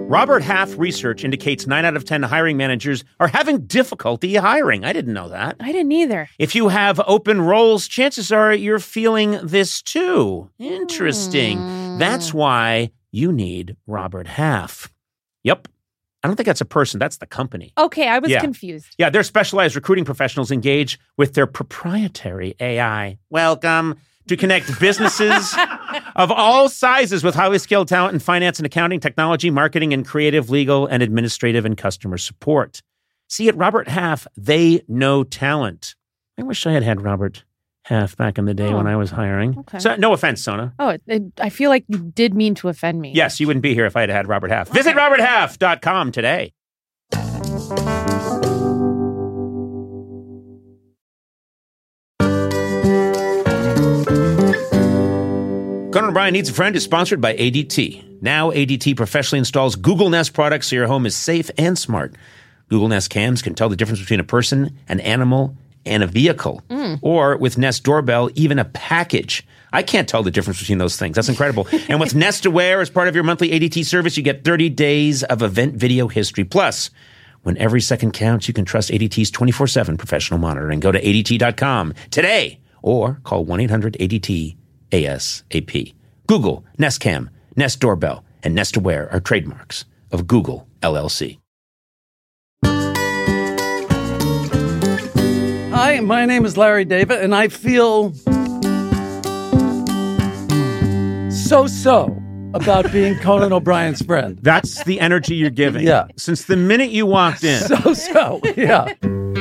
Robert Half research indicates 9 out of 10 hiring managers are having difficulty hiring. I didn't know that. I didn't either. If you have open roles, chances are you're feeling this too. Interesting. That's why you need Robert Half. Yep. I don't think that's a person. That's the company. Okay, I was confused. Yeah, they're specialized recruiting professionals engaged with their proprietary AI. Welcome to connect businesses of all sizes with highly skilled talent in finance and accounting, technology, marketing, and creative, legal, and administrative and customer support. See, at Robert Half, they know talent. I wish I had had Robert Half back in the day when I was hiring. Okay. So, no offense, Sona. Oh, I feel like you did mean to offend me. Yes, you wouldn't be here if I had had Robert Half. Visit roberthalf.com today. Conan O'Brien Needs a Friend is sponsored by ADT. Now, ADT professionally installs Google Nest products so your home is safe and smart. Google Nest cams can tell the difference between a person, an animal, and a vehicle. Or with Nest Doorbell, even a package. I can't tell the difference between those things. That's incredible. And with Nest Aware, as part of your monthly ADT service, you get 30 days of event video history. Plus, when every second counts, you can trust ADT's 24/7 professional monitoring. Go to ADT.com today or call 1-800-ADT. ASAP. Google, Nest Cam, Nest Doorbell, and Nest Aware are trademarks of Google, LLC. Hi, my name is Larry David, and I feel so about being Conan O'Brien's friend. That's the energy you're giving. Yeah. Since the minute you walked in. Yeah.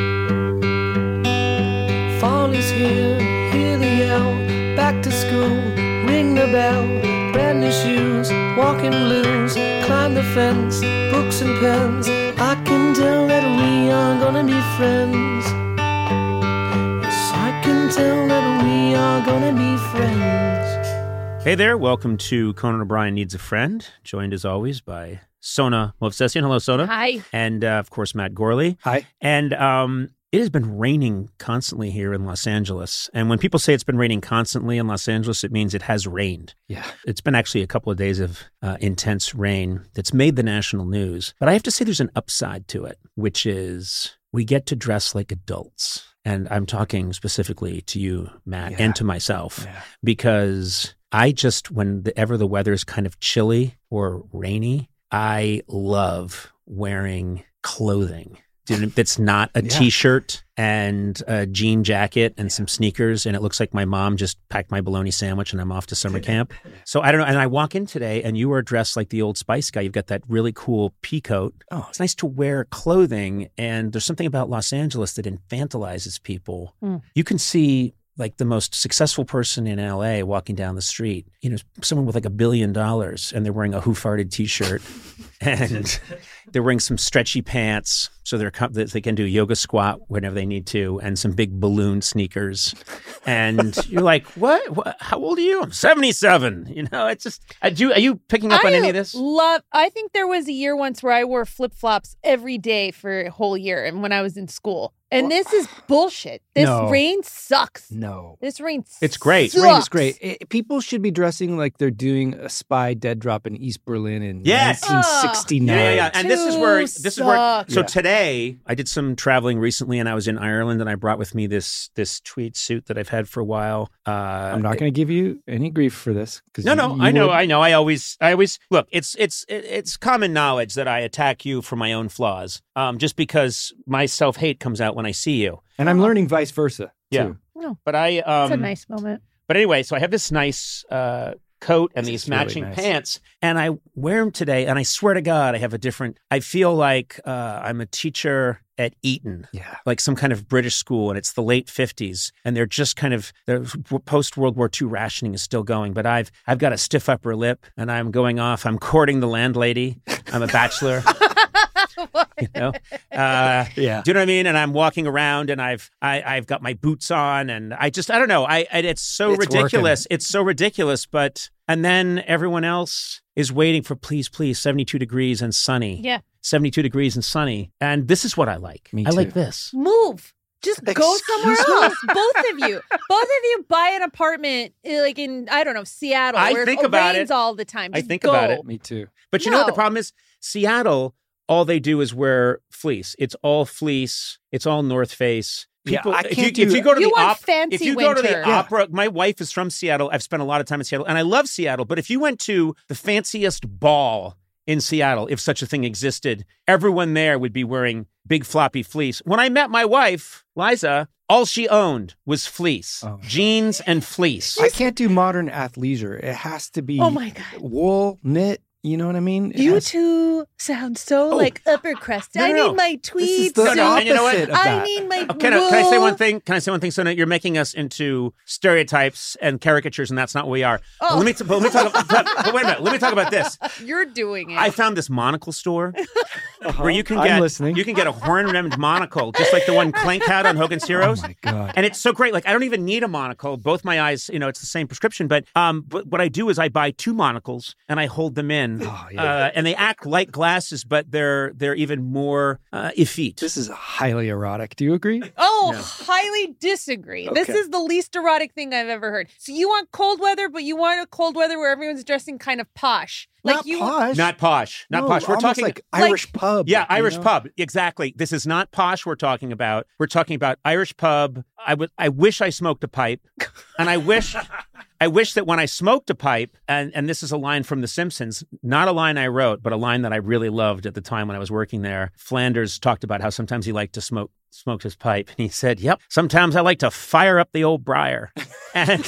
Fall is here, hear the yell. Back to school, ring the bell, brand new shoes, walking blues, climb the fence, books and pens. I can tell that we are gonna be friends. Yes, I can tell that we are gonna be friends. Hey there, welcome to Conan O'Brien Needs a Friend, joined as always by Sona Movsesian. Hello, Sona. Hi. And of course, Matt Gorley. Hi. And it has been raining constantly here in Los Angeles. And when people say it's been raining constantly in Los Angeles, it means it has rained. Yeah. It's been actually a couple of days of intense rain that's made the national news. But I have to say there's an upside to it, which is we get to dress like adults. And I'm talking specifically to you, Matt, and to myself, because I just, whenever the weather is kind of chilly or rainy, I love wearing clothing that's not a T-shirt and a jean jacket and some sneakers, and it looks like my mom just packed my bologna sandwich and I'm off to summer camp. So I don't know. And I walk in today and you are dressed like the Old Spice guy. You've got that really cool pea coat. Oh, it's nice to wear clothing. And there's something about Los Angeles that infantilizes people. You can see like the most successful person in LA walking down the street, someone with like $1 billion, and they're wearing a Who Farted T-shirt and they're wearing some stretchy pants so they can do yoga squat whenever they need to, and some big balloon sneakers. And you're like, what? How old are you? I'm 77. It's just, are you picking up on any of this? I think there was a year once where I wore flip-flops every day for a whole year, and when I was in school. And this is bullshit. This rain sucks. No. This rain It's great. Sucks. Rain is great. People should be dressing like they're doing a spy dead drop in East Berlin in 1969. Yeah. And this is where. So Yeah. today, I did some traveling recently, and I was in Ireland, and I brought with me this tweed suit that I've had for a while. I'm not going to give you any grief for this. No, I know. I always look. It's common knowledge that I attack you for my own flaws, just because my self-hate comes out when I see you. And I'm learning vice versa, Yeah. too. No. But It's a nice moment. But anyway, so I have this nice coat and these It's really matching nice. pants, and I wear them today, and I swear to God, I feel like I'm a teacher at Eton, like some kind of British school, and it's the late 50s, and they're just post-World War II rationing is still going, but I've got a stiff upper lip, and I'm courting the landlady. I'm a bachelor. Do you know what I mean? And I'm walking around, and I've got my boots on, and I don't know. It's so ridiculous. Working. It's so ridiculous. And then everyone else is waiting for please, 72 degrees and sunny. Yeah. 72 degrees and sunny. And this is what I like. Me I like too. this. Move. Just go somewhere else. Both of you buy an apartment like in, I don't know, Seattle. I where think it about rains it. all the time. Just I think go. about it. Me too. But you know what the problem is? Seattle, all they do is wear fleece. It's all fleece. It's all North Face. People, I can't if you go to You the want opera, fancy if you go to the winter. opera, my wife is from Seattle. I've spent a lot of time in Seattle, and I love Seattle. But if you went to the fanciest ball in Seattle, if such a thing existed, everyone there would be wearing big floppy fleece. When I met my wife, Liza, all she owned was fleece, jeans and fleece. I can't do modern athleisure. It has to be Oh my God. wool, knit. You know what I mean? You two sound so like upper crust. No, I no. need my This is tweeds. the No, and you know what? opposite of I that. need my Can I say wool. one thing? Can I say one thing? So now you're making us into stereotypes and caricatures, and that's not what we are. Oh. Let me talk. But wait a minute. Let me talk about this. You're doing it. I found this monocle store where you can I'm get listening. you can get a horn-rimmed monocle, just like the one Clank had on Hogan's Heroes. Oh my God. And it's so great. Like I don't even need a monocle. Both my eyes, it's the same prescription. But what I do is I buy two monocles and I hold them in, and they act like glasses, but they're even more effete. This is highly erotic. Do you agree? Highly disagree. This is the least erotic thing I've ever heard. So you want cold weather, but you want a cold weather where everyone's dressing kind of posh. Not posh. Not posh. Not No, posh. We're almost talking like Irish pub. Yeah, you Irish know? pub. Exactly. This is not posh we're talking about. We're talking about Irish pub. I wish I smoked a pipe. And I wish that when I smoked a pipe, and this is a line from The Simpsons, not a line I wrote, but a line that I really loved at the time when I was working there. Flanders talked about how sometimes he liked to smoke his pipe. And he said, yep, sometimes I like to fire up the old briar. And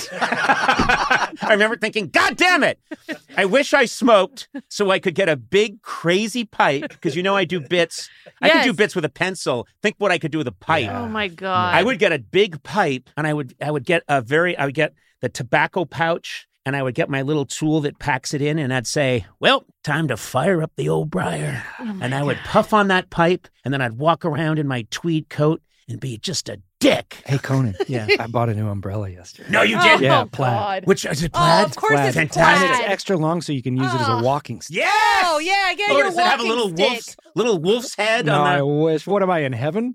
I remember thinking, God damn it. I wish I smoked so I could get a big, crazy pipe. Because I do bits. I could do bits with a pencil. Think what I could do with a pipe. Oh my God. I would get a big pipe, and I would get the tobacco pouch, and I would get my little tool that packs it in, and I'd say, well, time to fire up the old briar. And I would puff on that pipe, and then I'd walk around in my tweed coat and be just a dick. Hey, Conan. Yeah. I bought a new umbrella yesterday. No, you didn't. Yeah, Oh, plaid. God. Which is it plaid? Oh, of course Plaid. it's Fantastic. And plaid. it's extra long so you can use it as a walking stick. Yes! Oh, yeah, Oh, your does it have a walking little stick. wolf's head No, I on wish. What am I, in heaven?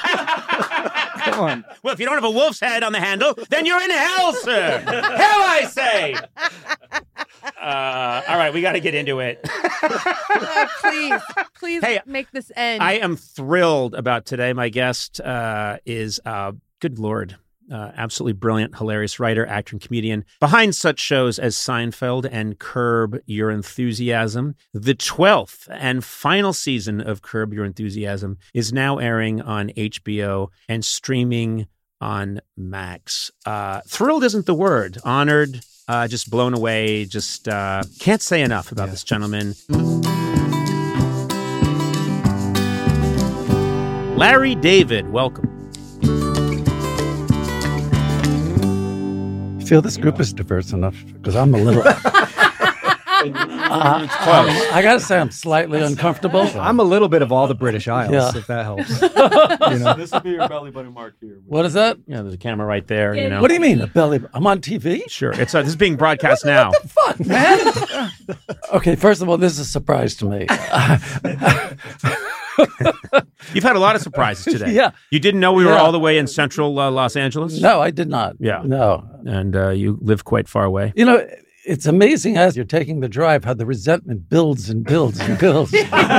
Come on. Well, if you don't have a wolf's head on the handle, then you're in hell, sir. Hell, I say. All right, we got to get into it. Please Hey, make this end. I am thrilled about today. My guest is, good Lord, absolutely brilliant, hilarious writer, actor, and comedian behind such shows as Seinfeld and Curb Your Enthusiasm. The 12th and final season of Curb Your Enthusiasm is now airing on HBO and streaming on Max. Thrilled isn't the word. Honored, just blown away, just can't say enough about this gentleman. Larry David, welcome. I feel this group is diverse enough because I'm a little. I got to say, I'm slightly uncomfortable. I'm a little bit of all the British Isles, Yeah. if that helps. This will be your belly button mark here. What is that? Yeah, there's a camera right there. What do you mean, a belly? I'm on TV? Sure. It's this is being broadcast now. Fuck, man. Okay, first of all, this is a surprise to me. You've had a lot of surprises today. Yeah. You didn't know we were Yeah. all the way in central Los Angeles? No, I did not. Yeah. No. And you live quite far away. It's amazing as you're taking the drive how the resentment builds and builds and builds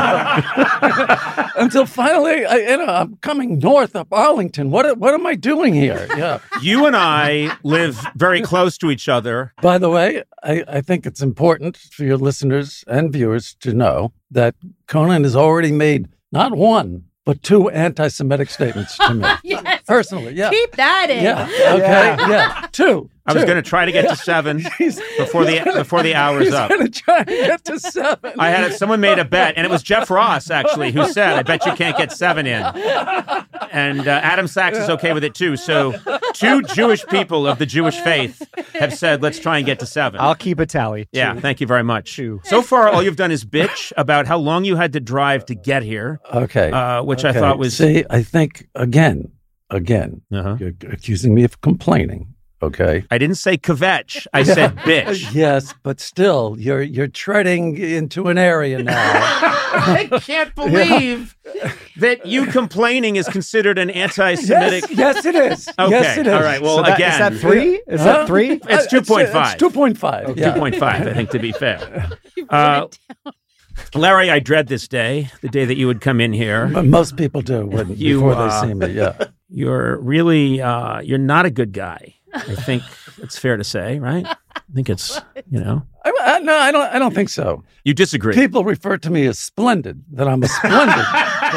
until finally, I'm coming north up Arlington. What am I doing here? Yeah. You and I live very close to each other. By the way, I think it's important for your listeners and viewers to know that Conan has already made not one, but two anti-Semitic statements to me. Yes. Personally, yeah. Keep that in. Yeah. Okay. Yeah. Two. I was going to try to get to 7 before the hour's He's up. going to try and get to 7. I had someone made a bet, and it was Jeff Ross actually who said, "I bet you can't get 7 in." And Adam Sachs is okay with it too. So 2 Jewish people of the Jewish faith have said, "Let's try and get to 7." I'll keep a tally. Yeah, thank you very much. 2. So far, all you've done is bitch about how long you had to drive to get here. Okay. Which I thought was... See, I think, again, Uh-huh. you're accusing me of complaining. okay? I didn't say kvetch. I said bitch. Yes, but still, you're treading into an area now. I can't believe that you complaining is considered an anti-Semitic. Yes, it is. Okay, yes, it is. all right. Well, So again, is that 3? Is that 3? It's 2.5. It's 2.5. Oh, yeah. 2.5, I think, to be fair. Larry, I dread this day, the day that you would come in here. Most people do before they see me, yeah. You're really, you're not a good guy. I think it's fair to say, right? I think it's, No, I don't think so. You disagree. People refer to me as splendid, that I'm a splendid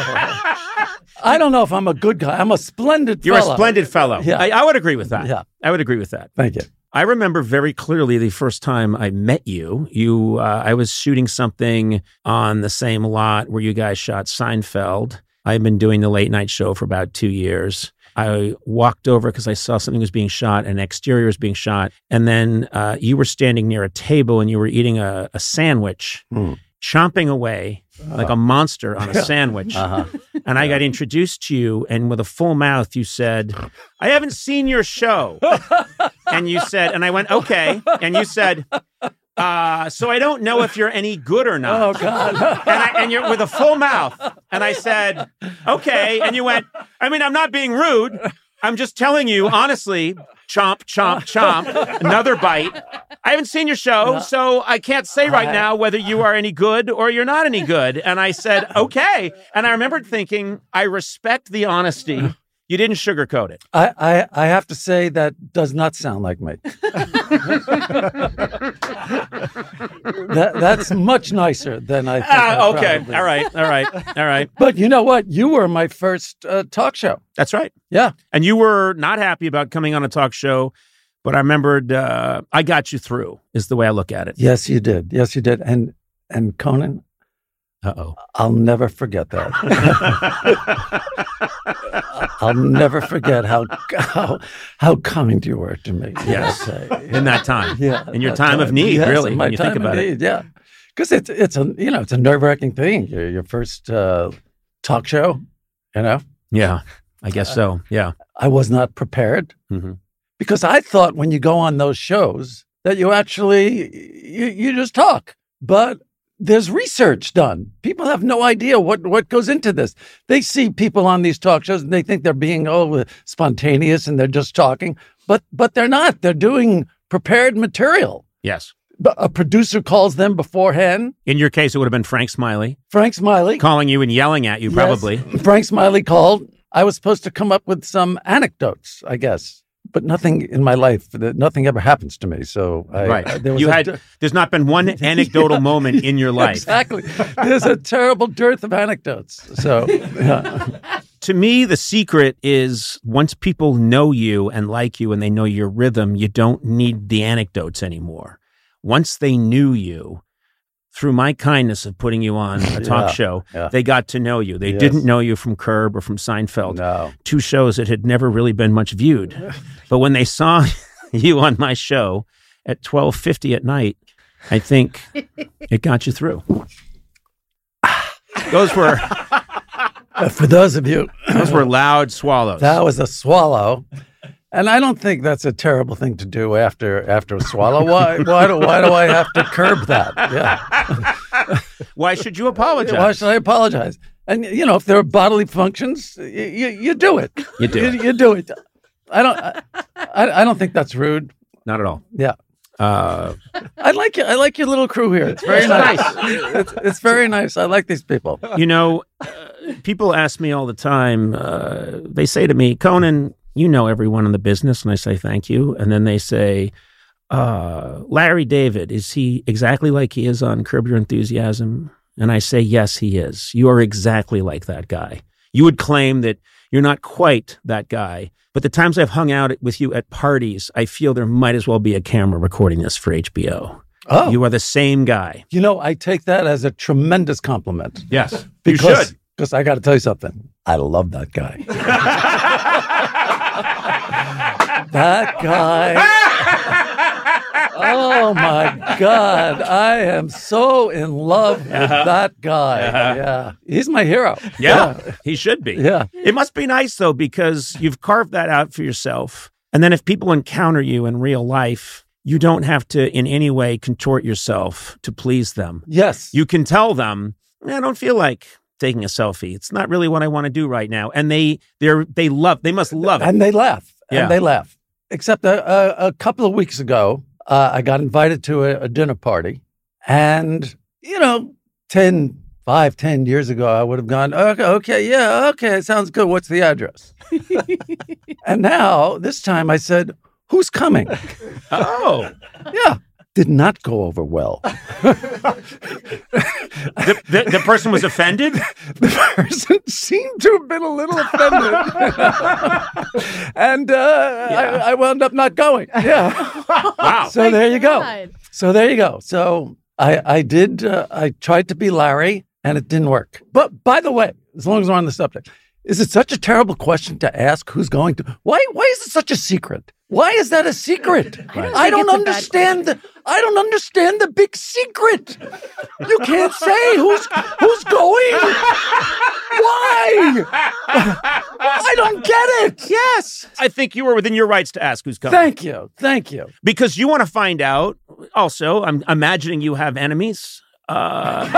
I don't know if I'm a good guy. I'm a splendid fellow. You're a splendid fellow. Yeah. I would agree with that. Yeah. I would agree with that. Thank you. I remember very clearly the first time I met you. I was shooting something on the same lot where you guys shot Seinfeld. I've been doing the late night show for about 2 years. I walked over because I saw something was being shot, an exterior was being shot. And then you were standing near a table and you were eating a sandwich, chomping away like a monster on a sandwich. And I got introduced to you, and with a full mouth, you said, I haven't seen your show. And you said, and I went, okay. And you said, so I don't know if you're any good or not. Oh, God. And you're with a full mouth. And I said, okay. And you went, I mean, I'm not being rude. I'm just telling you, honestly, chomp, chomp, chomp, another bite. I haven't seen your show, so I can't say right now whether you are any good or you're not any good. And I said, okay. And I remembered thinking, I respect the honesty. You didn't sugarcoat it. I have to say that does not sound like me. That's much nicer than I think. Okay. All right. But you know what? You were my first talk show. That's right. Yeah. And you were not happy about coming on a talk show, but I remembered I got you through, is the way I look at it. Yes, you did. Yes, you did. And Conan, I'll never forget that. I'll never forget how kind you were to me. Yes, in that time. Yeah, in your time of need, yes, really. In my when you time think about of need, it. yeah, because it's a nerve-wracking thing. Your first talk show, Yeah, I guess so. Yeah, I was not prepared because I thought when you go on those shows that you actually you just talk, but there's research done. People have no idea what goes into this. They see people on these talk shows and they think they're being spontaneous and they're just talking, but they're not. They're doing prepared material. Yes. A producer calls them beforehand. In your case, it would have been Frank Smiley. Frank Smiley. Calling you and yelling at you, probably. Yes. Frank Smiley called. I was supposed to come up with some anecdotes, I guess. But nothing in my life, nothing ever happens to me. So there's not been one anecdotal moment in your life. Exactly. There's a terrible dearth of anecdotes. So, yeah. To me, the secret is once people know you and like you and they know your rhythm, you don't need the anecdotes anymore. Once they knew you, through my kindness of putting you on a talk show, they got to know you. They didn't know you from Curb or from Seinfeld, no. 2 shows that had never really been much viewed. But when they saw you on my show at 12:50 at night, I think it got you through. Those were... For those of you... Those were loud swallows. That was a swallow. And I don't think that's a terrible thing to do after a swallow. Why do I have to curb that? Yeah. Why should you apologize? Why should I apologize? And if there are bodily functions, you do it. You do it. You do it. I don't think that's rude. Not at all. Yeah. I like your little crew here. It's very nice. It's very nice. I like these people. People ask me all the time. They say to me, Conan, you know everyone in the business, and I say thank you. And then they say, Larry David, is he exactly like he is on Curb Your Enthusiasm? And I say, yes, he is. You are exactly like that guy. You would claim that you're not quite that guy. But the times I've hung out with you at parties, I feel there might as well be a camera recording this for HBO. Oh. You are the same guy. I take that as a tremendous compliment. Yes, because, you should. Because I got to tell you something. I love that guy. That guy. Oh, my God. I am so in love with that guy. Yeah. He's my hero. Yeah, he should be. Yeah. It must be nice, though, because you've carved that out for yourself. And then if people encounter you in real life, you don't have to in any way contort yourself to please them. Yes. You can tell them, I don't feel like taking a selfie. It's not really what I want to do right now. And they must love it. And they laugh. Yeah. And they laugh. Except a couple of weeks ago, I got invited to a dinner party. And, 10 years ago, I would have gone, okay, sounds good. What's the address? And now, this time I said, who's coming? Oh. Yeah. Did not go over well. The person was offended? The person seemed to have been a little offended. And I wound up not going. Yeah. Wow. So there you go. So I tried to be Larry, and it didn't work. But by the way, as long as we're on the subject, is it such a terrible question to ask who's going to? Why is it such a secret? Why is that a secret? I don't understand the big secret. You can't say who's going. Why? I don't get it. Yes. I think you were within your rights to ask who's coming. Thank you. Because you want to find out. Also, I'm imagining you have enemies. And,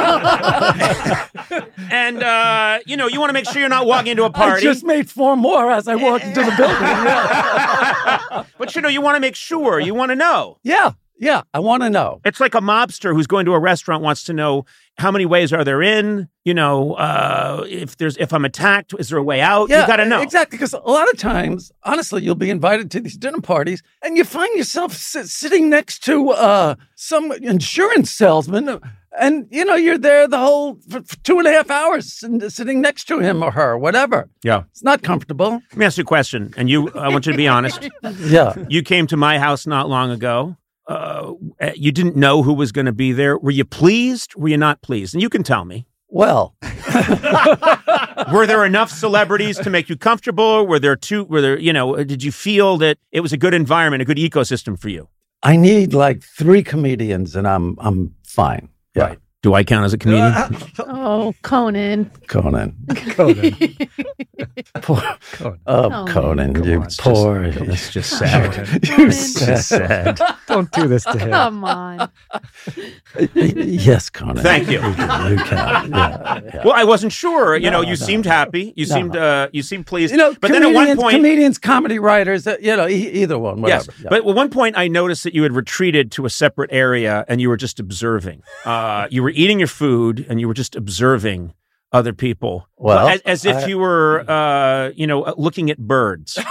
you want to make sure you're not walking into a party. I just made 4 more as I walked into the building. Yeah. But, you want to make sure. You want to know. Yeah, I want to know. It's like a mobster who's going to a restaurant wants to know how many ways are there in, if I'm attacked, is there a way out? Yeah, you got to know. Exactly, because a lot of times, honestly, you'll be invited to these dinner parties and you find yourself sitting next to some insurance salesman and, you're there the whole for 2.5 hours and sitting next to him or her, whatever. Yeah. It's not comfortable. Let me ask you a question, and I want you to be honest. Yeah. You came to my house not long ago. You didn't know who was going to be there. Were you pleased? Were you not pleased? And you can tell me. Well, were there enough celebrities to make you comfortable? Did you feel that it was a good environment, a good ecosystem for you? I need like 3 comedians and I'm fine. Yeah. Right. Do I count as a comedian? Oh, Conan. Conan. Conan. Conan, you poor. It's just sad. You're sad. Don't do this to him. Come on. Yes, Conan. Thank you. You can. Yeah. Well, I wasn't sure. You seemed happy. You seemed pleased. But then at one point, comedians, comedy writers, either one, whatever. Yes. Yeah. But at one point, I noticed that you had retreated to a separate area and you were just observing. You were eating your food and you were just observing other people. Well, as if you were, looking at birds.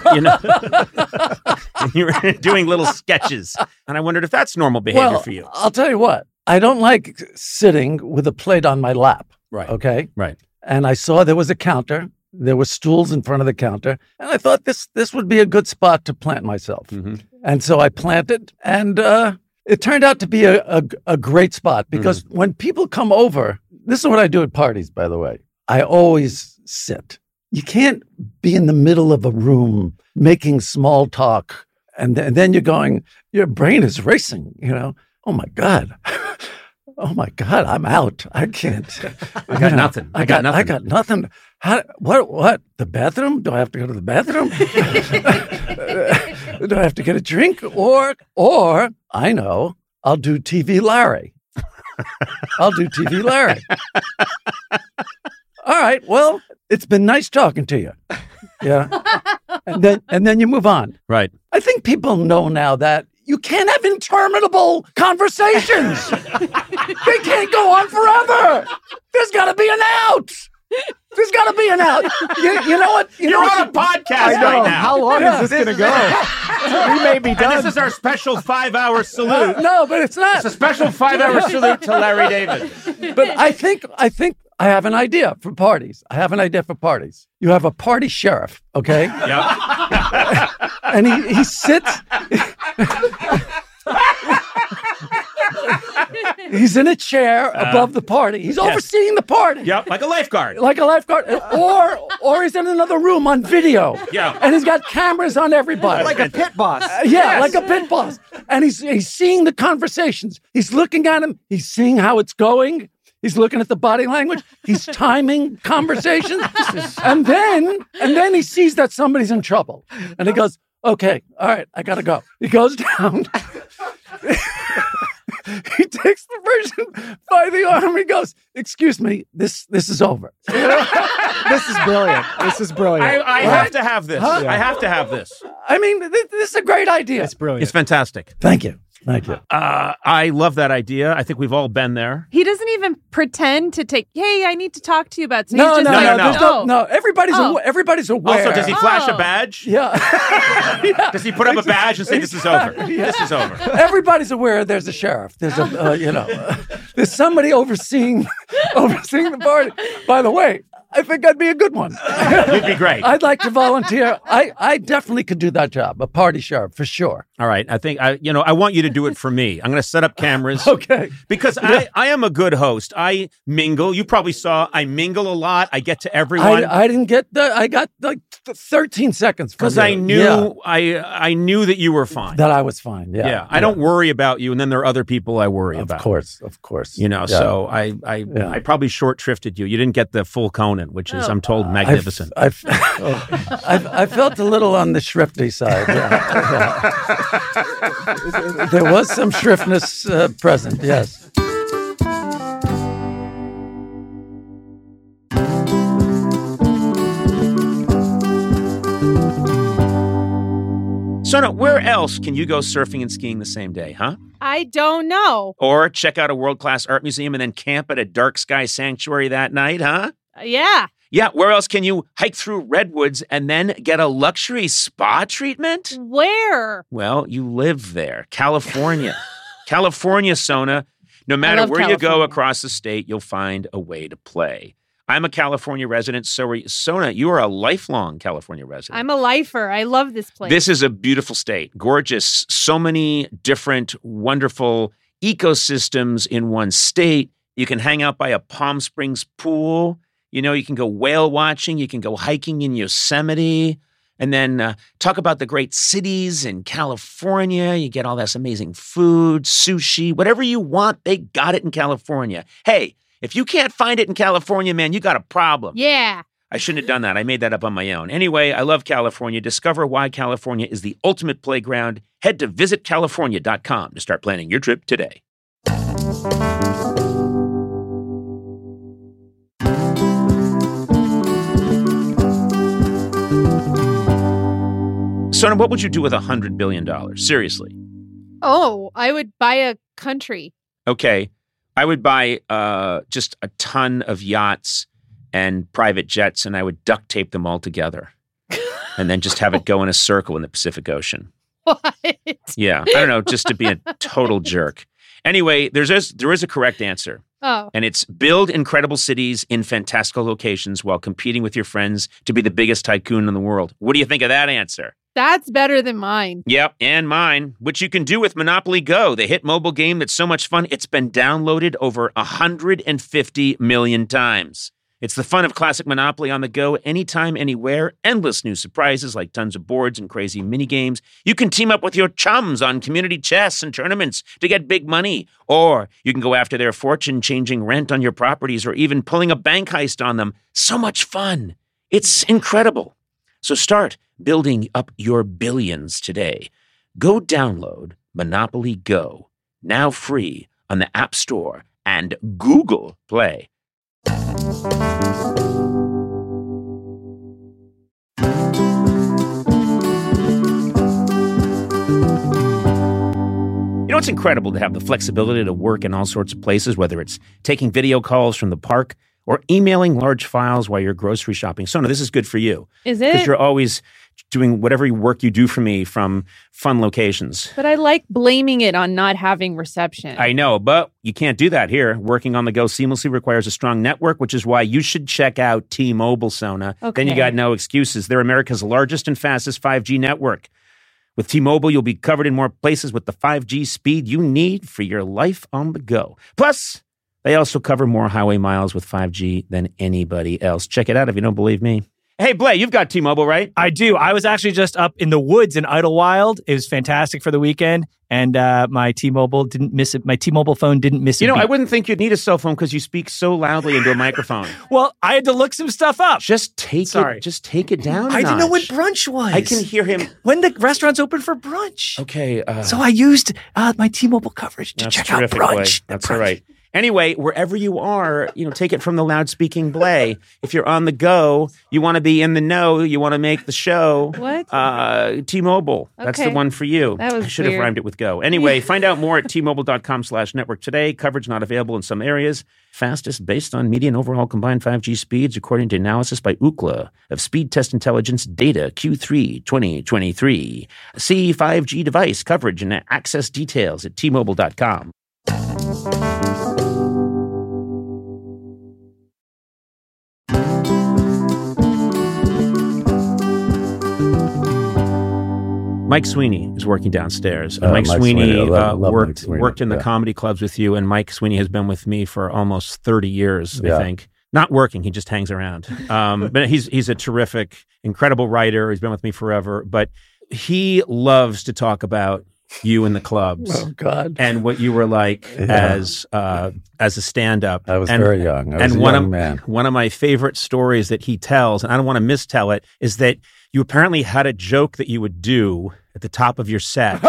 And you were doing little sketches. And I wondered if that's normal behavior for you. I'll tell you what. I don't like sitting with a plate on my lap. Right. Okay? Right. And I saw there was a counter. There were stools in front of the counter. And I thought this would be a good spot to plant myself. Mm-hmm. And so I planted. And it turned out to be a great spot because when people come over, this is what I do at parties, by the way. I always sit. You can't be in the middle of a room making small talk. And then you're going, your brain is racing, Oh my God. Oh my God, I'm out. I can't. I got nothing. I got nothing. What? The bathroom? Do I have to go to the bathroom? Do I have to get a drink? Or I know, I'll do TV Larry. All right. Well, it's been nice talking to you. Yeah. And then you move on. Right. I think people know now that you can't have interminable conversations. They can't go on forever. There's got to be an out. You know what? You're on a podcast right now. How long is this going to go? We may be done. And this is our special 5-hour salute. No, but it's not. It's a special 5-hour salute to Larry David. But I think I have an idea for parties. You have a party sheriff, okay? Yep. And he sits. He's in a chair above the party. He's overseeing the party. Yep, like a lifeguard. Or he's in another room on video. Yeah. And he's got cameras on everybody. Like a pit boss. Like a pit boss. And he's seeing the conversations. He's looking at him. He's seeing how it's going. He's looking at the body language. He's timing conversations. And then he sees that somebody's in trouble. And he goes, Okay, all right, I gotta go. He goes down. He takes the Persian by the arm. He goes, "Excuse me, this is over." This is brilliant. This is brilliant. I have to have this. Huh? I have to have this. I mean, this is a great idea. It's brilliant. It's fantastic. Thank you. Thank you. I love that idea. I think we've all been there. He doesn't even pretend to take, hey, I need to talk to you about something. No, He's no, just no, like, no, no. Everybody's aware. Also, does he flash a badge? Yeah. Yeah. Does he put up a badge and say, "This is over"? Yeah. This is over. Everybody's aware there's a sheriff. There's there's somebody overseeing the party. By the way, I think I'd be a good one. You'd be great. I'd like to volunteer. I definitely could do that job, a party sheriff, for sure. All right. I think I want you to do it for me. I'm going to set up cameras. Okay. Because I am a good host. I mingle. You probably saw I mingle a lot. I get to everyone. I didn't get I got like 13 seconds because I knew I knew that you were fine. That I was fine. Yeah. Yeah. I don't worry about you, and then there are other people I worry about. Of course. So I probably short shrifted you. You didn't get the full Conan, which is I'm told magnificent. I felt a little on the shrifty side. Yeah. There was some shriftness present. Yes. Sona, where else can you go surfing and skiing the same day, huh? I don't know. Or check out a world-class art museum and then camp at a dark sky sanctuary that night, huh? Yeah. Yeah, where else can you hike through redwoods and then get a luxury spa treatment? Where? Well, you live there. California. California, Sona. No matter where you go across the state, you'll find a way to play. I'm a California resident, so are you. Sona, you are a lifelong California resident. I'm a lifer. I love this place. This is a beautiful state. Gorgeous. So many different, wonderful ecosystems in one state. You can hang out by a Palm Springs pool. You can go whale watching. You can go hiking in Yosemite. And then talk about the great cities in California. You get all this amazing food, sushi, whatever you want, they got it in California. Hey, if you can't find it in California, man, you got a problem. Yeah. I shouldn't have done that. I made that up on my own. Anyway, I love California. Discover why California is the ultimate playground. Head to visitcalifornia.com to start planning your trip today. Sona, what would you do with $100 billion? Seriously. Oh, I would buy a country. Okay. I would buy just a ton of yachts and private jets, and I would duct tape them all together and then just have it go in a circle in the Pacific Ocean. What? Yeah. I don't know, just to be a total jerk. Anyway, there is a correct answer. Oh. And it's build incredible cities in fantastical locations while competing with your friends to be the biggest tycoon in the world. What do you think of that answer? That's better than mine. Yep, and mine, which you can do with Monopoly Go, the hit mobile game that's so much fun, it's been downloaded over 150 million times. It's the fun of classic Monopoly on the go, anytime, anywhere, endless new surprises like tons of boards and crazy mini games. You can team up with your chums on community chess and tournaments to get big money, or you can go after their fortune changing rent on your properties or even pulling a bank heist on them. So much fun. It's incredible. So start building up your billions today. Go download Monopoly Go, now free on the App Store and Google Play. It's incredible to have the flexibility to work in all sorts of places, whether it's taking video calls from the park or emailing large files while you're grocery shopping. Sona, this is good for you. Is it? Because you're always doing whatever work you do for me from fun locations. But I like blaming it on not having reception. I know, but you can't do that here. Working on the go seamlessly requires a strong network, which is why you should check out T-Mobile, Sona. Okay. Then you got no excuses. They're America's largest and fastest 5G network. With T-Mobile, you'll be covered in more places with the 5G speed you need for your life on the go. Plus, they also cover more highway miles with 5G than anybody else. Check it out if you don't believe me. Hey, Blay, you've got T-Mobile, right? I do. I was actually just up in the woods in Idlewild. It was fantastic for the weekend. And my T-Mobile didn't miss it. My T-Mobile phone didn't miss it. I wouldn't think you'd need a cell phone because you speak so loudly into a microphone. Well, I had to look some stuff up. Just take it down. I didn't know what brunch was. I can hear him. When the restaurant's open for brunch. Okay. So I used my T-Mobile coverage to check out brunch. That's all right. Anyway, wherever you are, take it from the loud-speaking Blay. If you're on the go, you want to be in the know, you want to make the show. What? T-Mobile. Okay. That's the one for you. That was I should have rhymed it with go. Anyway, find out more at T-Mobile.com/network today. Coverage not available in some areas. Fastest based on median overall combined 5G speeds, according to analysis by Ookla of Speed Test Intelligence data Q3 2023. See 5G device coverage and access details at T-Mobile.com. Mike Sweeney is working downstairs. And Mike Sweeney worked in the comedy clubs with you, and Mike Sweeney has been with me for almost 30 years, I think. Not working, he just hangs around. But he's a terrific, incredible writer. He's been with me forever. But he loves to talk about you in the clubs. Oh, God. And what you were like as a stand-up. I was very young. I was a young man. One of my favorite stories that he tells, and I don't want to mistell it, is that you apparently had a joke that you would do at the top of your set,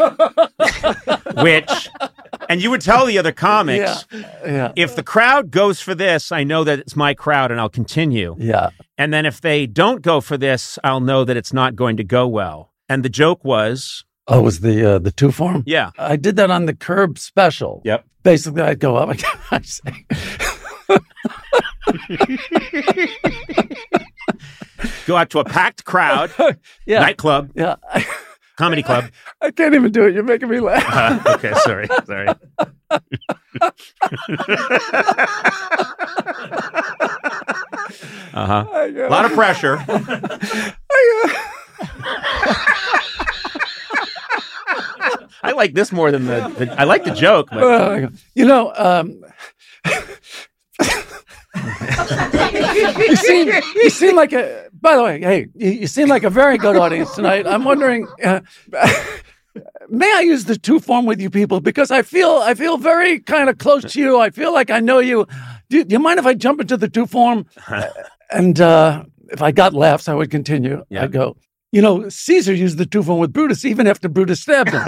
and you would tell the other comics, if the crowd goes for this, I know that it's my crowd and I'll continue. Yeah. And then if they don't go for this, I'll know that it's not going to go well. And the joke was... Oh, it was the two form? Yeah. I did that on the Curb special. Yep. Basically, I'd go up and I'd say... Go out to a packed crowd, nightclub, comedy club. I can't even do it. You're making me laugh. Okay, sorry. A lot of pressure. I like this more than I like the joke. But... you seem like a. By the way, hey, you seem like a very good audience tonight. I'm wondering, may I use the two form with you people because I feel very kind of close to you. I feel like I know you. Do you mind if I jump into the two form? And if I got laughs, I would continue. I'd go. Caesar used the two form with Brutus even after Brutus stabbed him.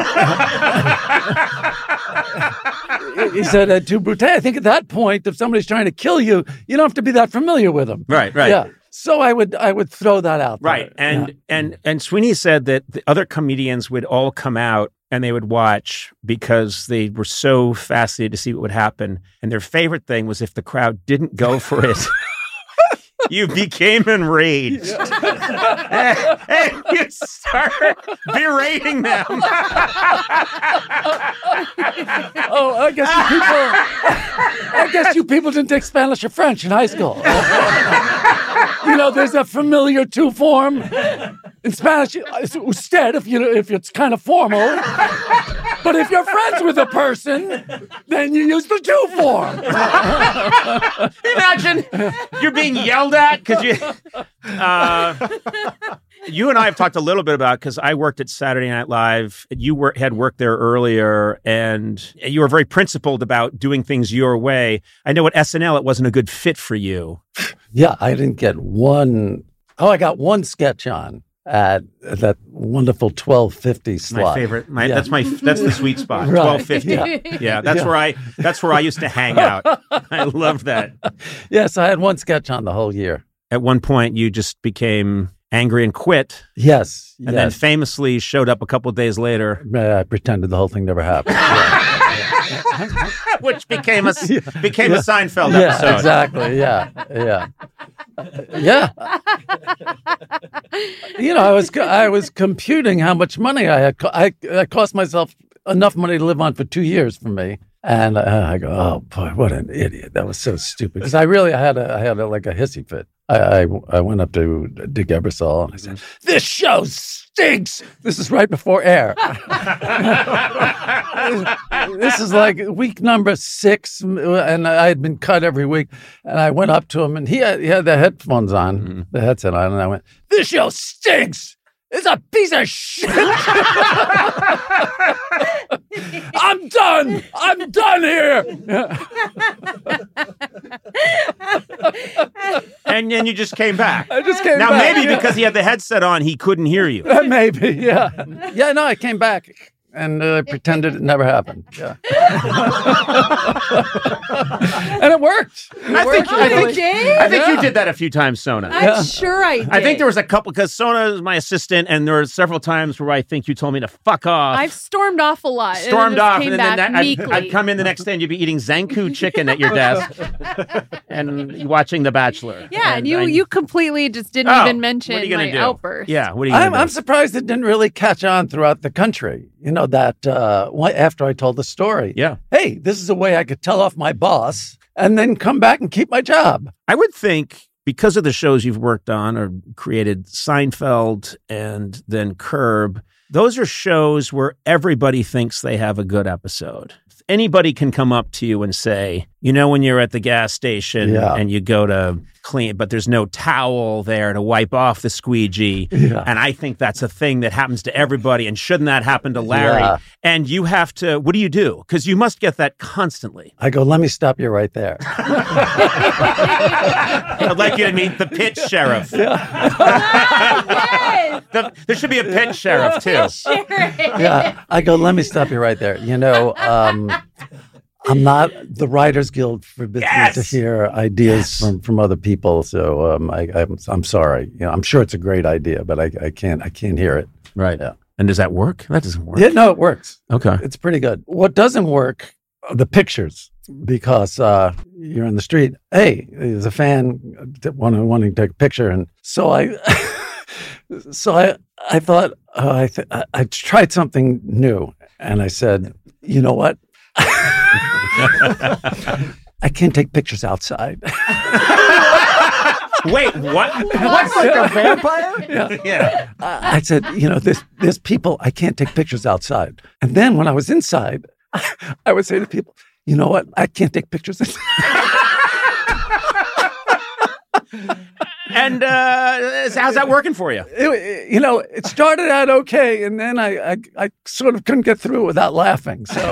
He said to Brute, I think at that point, if somebody's trying to kill you, you don't have to be that familiar with them. Right. Yeah. So I would throw that out there. Right. And Sweeney said that the other comedians would all come out and they would watch because they were so fascinated to see what would happen. And their favorite thing was if the crowd didn't go for it. You became enraged. And you start berating them. Oh, I guess you people didn't take Spanish or French in high school. There's a familiar two form in Spanish. Usted, if it's kind of formal. But if you're friends with a person, then you use the two form. Imagine you're being yelled at because you and I have talked a little bit about, because I worked at Saturday Night Live. You had worked there earlier, and you were very principled about doing things your way. I know at SNL it wasn't a good fit for you. Yeah, I didn't get one. Oh, I got one sketch on at that wonderful 12:50 slot. My favorite. That's the sweet spot. Right. 12:50. Yeah, that's where I used to hang out. I love that. Yes, I had one sketch on the whole year. At one point, you just became angry and quit. Yes. And then famously showed up a couple of days later. I pretended the whole thing never happened. Which became a Seinfeld episode. Yeah, exactly. Yeah. I was computing how much money I had. I cost myself enough money to live on for 2 years for me. And I go, oh boy, what an idiot! That was so stupid. Because I had like a hissy fit. I went up to Dick Ebersol and I said, "This show stinks." This is right before air. This is like week number 6, and I had been cut every week. And I went up to him, and he had the headphones on, the headset on, and I went, "This show stinks. It's a piece of shit. I'm done. I'm done here." And then you just came back. I just came back. Now, maybe because he had the headset on, he couldn't hear you. Maybe, yeah. Yeah, no, I came back. And I pretended it never happened. Yeah. And it worked. I think you did that a few times, Sona. I'm sure I did. I think there was a couple, because Sona is my assistant, and there were several times where I think you told me to fuck off. I've stormed off a lot. Stormed off, and then I'd come in the next day and you'd be eating Zankou chicken at your desk and watching The Bachelor. Yeah, and you completely just didn't even mention my outburst. Yeah, what are you going to do? I'm surprised it didn't really catch on throughout the country. You know, that after I told the story. Yeah. Hey, this is a way I could tell off my boss and then come back and keep my job. I would think because of the shows you've worked on or created, Seinfeld and then Curb, those are shows where everybody thinks they have a good episode. Anybody can come up to you and say, you know, when you're at the gas station and you go to clean, but there's no towel there to wipe off the squeegee. Yeah. And I think that's a thing that happens to everybody. And shouldn't that happen to Larry? Yeah. And you have to, what do you do? Because you must get that constantly. I go, let me stop you right there. I'd like you to meet the pit sheriff. Yes. There should be a pit sheriff, too. Yeah. I go, let me stop you right there. You know, I'm not, the Writers Guild forbids me to hear ideas from other people. So I'm sorry. You know, I'm sure it's a great idea, but I can't hear it. Right. Yeah. And does that work? That doesn't work. Yeah, no, it works. Okay. It's pretty good. What doesn't work are the pictures, because you're in the street. Hey, there's a fan wanting to take a picture. And so I thought, I tried something new. And I said, you know what? I can't take pictures outside. Wait, what? What's like a vampire? Yeah. I said, you know, there's people, I can't take pictures outside. And then when I was inside, I would say to people, you know what? I can't take pictures inside. And how's that working for you? It started out okay, and then I sort of couldn't get through it without laughing. So,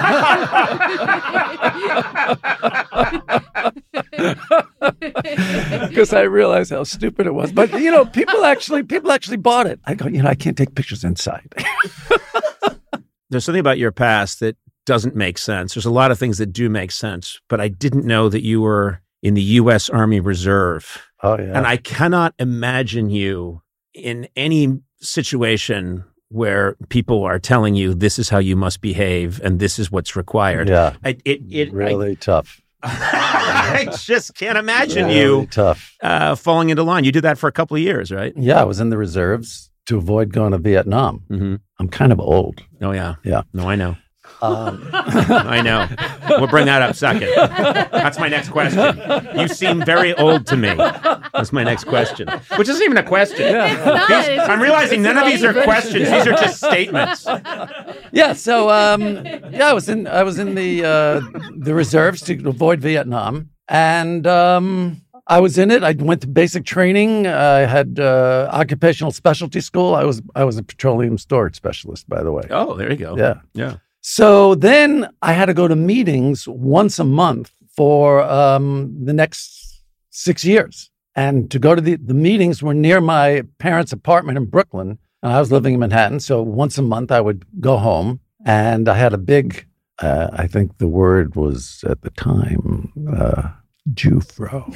because I realized how stupid it was. But you know, people actually bought it. I go, you know, I can't take pictures inside. There's something about your past that doesn't make sense. There's a lot of things that do make sense, but I didn't know that you were in the U.S. Army Reserve. Oh, yeah. And I cannot imagine you in any situation where people are telling you this is how you must behave and this is what's required. Yeah. It really tough. I just can't imagine really tough. Falling into line. You did that for a couple of years, right? Yeah, I was in the reserves to avoid going to Vietnam. Mm-hmm. I'm kind of old. Oh, yeah. Yeah. No, I know. I know. We'll bring that up second. That's my next question. You seem very old to me. That's my next question. Which isn't even a question. Yeah. I'm realizing none of these are questions. These are just statements. Yeah. So I was in the reserves to avoid Vietnam, and I was in it. I went to basic training. I had occupational specialty school. I was a petroleum storage specialist, by the way. Oh, there you go. Yeah. Yeah. So then I had to go to meetings once a month for the next 6 years. And to go to the meetings were near my parents' apartment in Brooklyn. And I was living in Manhattan. So once a month I would go home. And I had a big, I think the word was at the time, Jufro.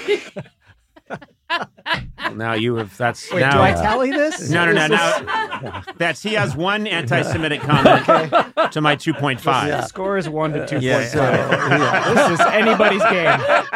Now you have, that's Wait, now. do I tally this? No. He has one anti-Semitic comment to my 2.5. The score is 1 to 2.5. Yeah. This is anybody's game.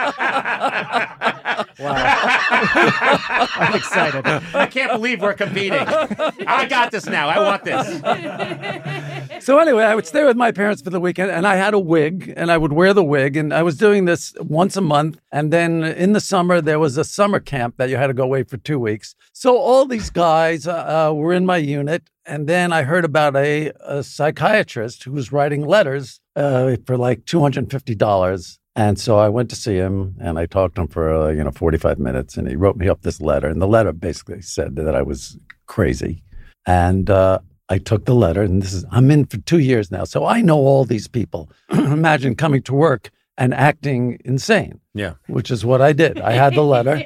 Wow. I'm excited. I can't believe we're competing. I got this now. I want this. So anyway, I would stay with my parents for the weekend, and I had a wig, and I would wear the wig, and I was doing this once a month. And then in the summer, there was a summer camp that you had to go away for 2 weeks. So all these guys were in my unit, and then I heard about a psychiatrist who was writing letters for like $250. And so I went to see him, and I talked to him for 45 minutes, and he wrote me up this letter. And the letter basically said that I was crazy. And I took the letter, and I'm in for 2 years now, so I know all these people. Imagine coming to work and acting insane. Yeah. Which is what I did. I had the letter.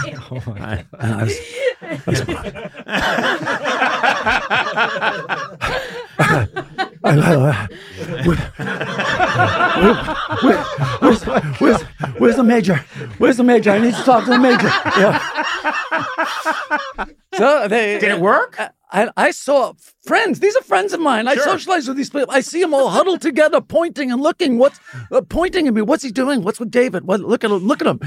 Where's the major? Where's the major? I need to talk to the major. Yeah. So did it work? I saw friends. These are friends of mine. I socialize with these people. I see them all huddled together, pointing and looking. What's pointing at me? What's he doing? What's with David? Look at him. Look at him.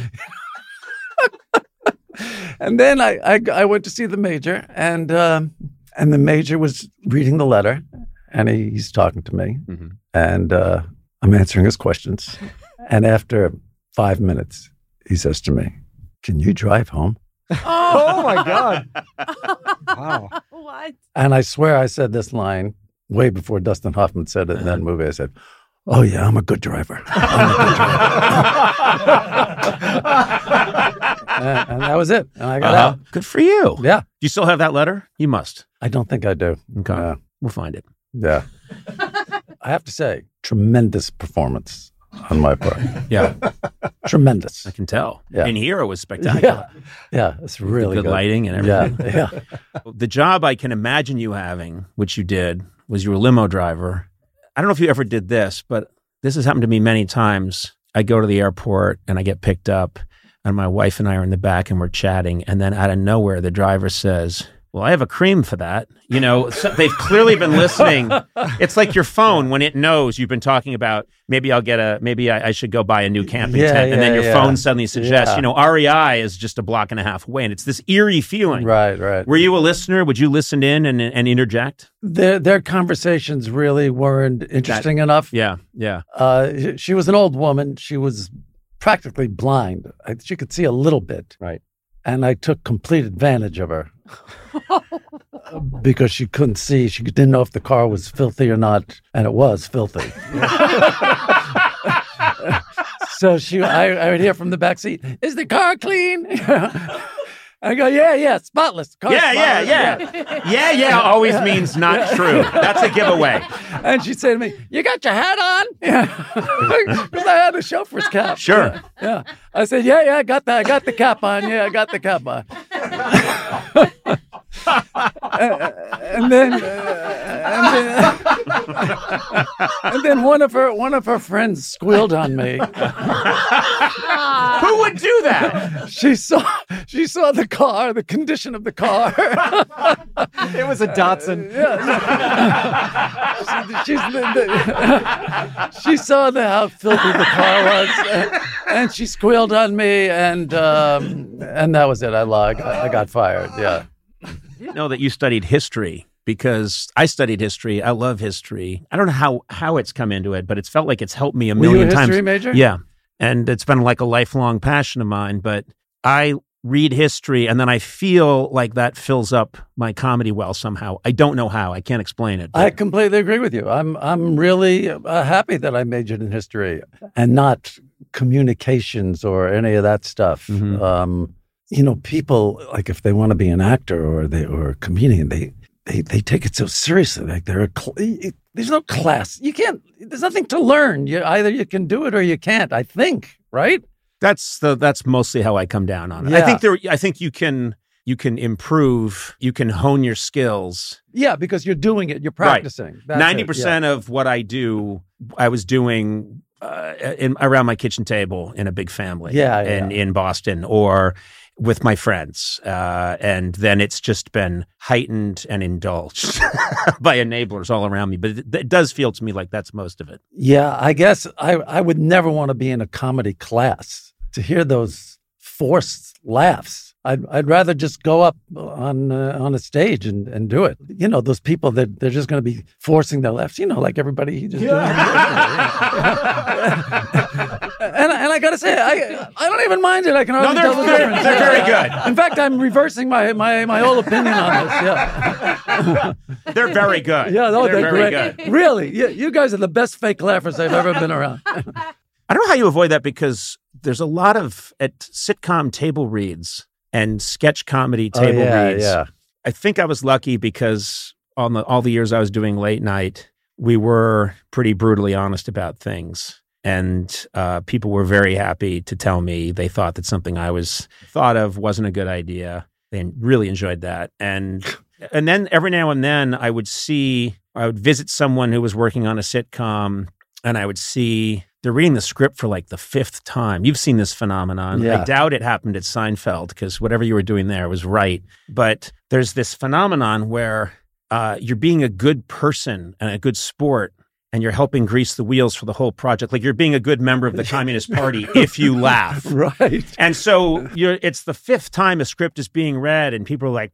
And then I went to see the major, and the major was reading the letter, and he's talking to me, and I'm answering his questions. And after 5 minutes, he says to me, "Can you drive home?" Oh my God. Wow. What? And I swear I said this line way before Dustin Hoffman said it in that movie. I said, "Oh yeah, I'm a good driver." And that was it. And I got out. Good for you. Yeah. Do you still have that letter? You must. I don't think I do. Okay. We'll find it. Yeah. I have to say, tremendous performance on my part. Yeah. Tremendous. I can tell. Yeah. And Hero was spectacular. Yeah. It's really good lighting and everything. Yeah. The job I can imagine you having, which you did, was you were a limo driver. I don't know if you ever did this, but this has happened to me many times. I go to the airport and I get picked up, and my wife and I are in the back and we're chatting. And then out of nowhere, the driver says, "Well, I have a cream for that." So they've clearly been listening. It's like your phone when it knows you've been talking about, maybe I should go buy a new camping tent. And then your phone suddenly suggests, REI is just a block and a half away. And it's this eerie feeling. Right. Were you a listener? Would you listen in and interject? Their conversations really weren't interesting enough. Yeah. She was an old woman. She was practically blind. She could see a little bit. Right. And I took complete advantage of her because she couldn't see. She didn't know if the car was filthy or not, and it was filthy. So I would hear from the back seat, "Is the car clean?" I go, yeah, spotless. Yeah, always means not true. That's a giveaway. And she'd say to me, "You got your hat on?" Because I had a chauffeur's cap. Sure. Yeah. I said, yeah, I got that. I got the cap on. Yeah, I got the cap on. And then one of her friends squealed on me. Who would do that? She saw the car, the condition of the car. It was a Datsun. She saw how filthy the car was, and she squealed on me, and that was it. I got fired. Yeah. I didn't know that you studied history, because I studied history. I love history. I don't know how it's come into it, but it's felt like it's helped me a million times. Were you a history major? Yeah. And it's been like a lifelong passion of mine, but I read history and then I feel like that fills up my comedy well somehow. I don't know how. I can't explain it. But I completely agree with you. I'm really happy that I majored in history and not communications or any of that stuff. Mm-hmm. People, like, if they want to be an actor or a comedian, they take it so seriously. Like there's no class. You can't. There's nothing to learn. Either you can do it or you can't. I think, right? That's mostly how I come down on it. Yeah. I think you can improve. You can hone your skills. Yeah, because you're doing it. You're practicing. Right. 90% of what I do, I was doing around my kitchen table in a big family. In Boston or with my friends. And then it's just been heightened and indulged by enablers all around me. But it does feel to me like that's most of it. Yeah, I guess I would never want to be in a comedy class. To hear those forced laughs I'd rather just go up on a stage and do it. You know, those people that they're just going to be forcing their laughs. You know, like everybody just. And I got to say, I don't even mind it. I can hardly tell the difference. They're very good. In fact, I'm reversing my whole opinion on this. Yeah, they're very good. Yeah, no, they're very great. good. Really, you guys are the best fake laughers I've ever been around. I don't know how you avoid that because there's a lot of at sitcom table reads and sketch comedy table reads. Yeah. I think I was lucky because on all the years I was doing late night, we were pretty brutally honest about things. And people were very happy to tell me they thought that something I was thought of wasn't a good idea. They really enjoyed that. And then every now and then I would visit someone who was working on a sitcom and I would see they're reading the script for like the 5th time. You've seen this phenomenon. Yeah. I doubt it happened at Seinfeld because whatever you were doing there was right. But there's this phenomenon where you're being a good person and a good sport and you're helping grease the wheels for the whole project. Like you're being a good member of the Communist Party if you laugh. Right. And so it's the 5th time a script is being read and people are like,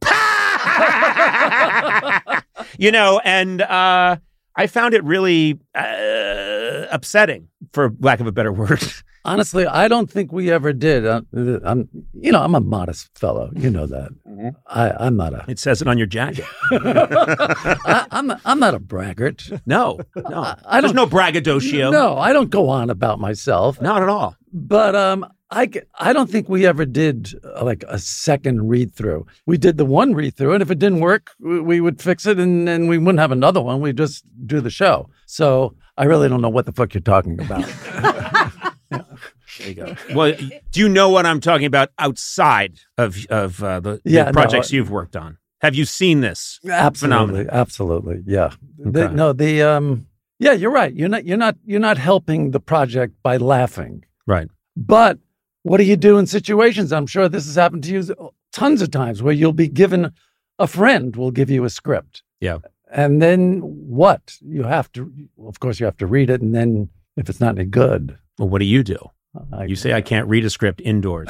you know, and I found it really upsetting, for lack of a better word. Honestly, I don't think we ever did. I'm a modest fellow. You know that. Mm-hmm. I'm not a. It says it on your jacket. I'm not a braggart. No. There's no braggadocio. No, I don't go on about myself. Not at all. But I don't think we ever did like a second read through. We did the one read through, and if it didn't work, we would fix it, and then we wouldn't have another one. We'd just do the show. So I really don't know what the fuck you're talking about. Yeah. There you go. Well, do you know what I'm talking about outside of the projects you've worked on? Have you seen this phenomenon? Absolutely. Yeah. Okay. You're right. You're not helping the project by laughing. Right. But what do you do in situations? I'm sure this has happened to you tons of times where you'll be given a friend will give you a script. Yeah. And then what? Of course, you have to read it. And then if it's not any good. Well, what do? You say I can't read a script indoors.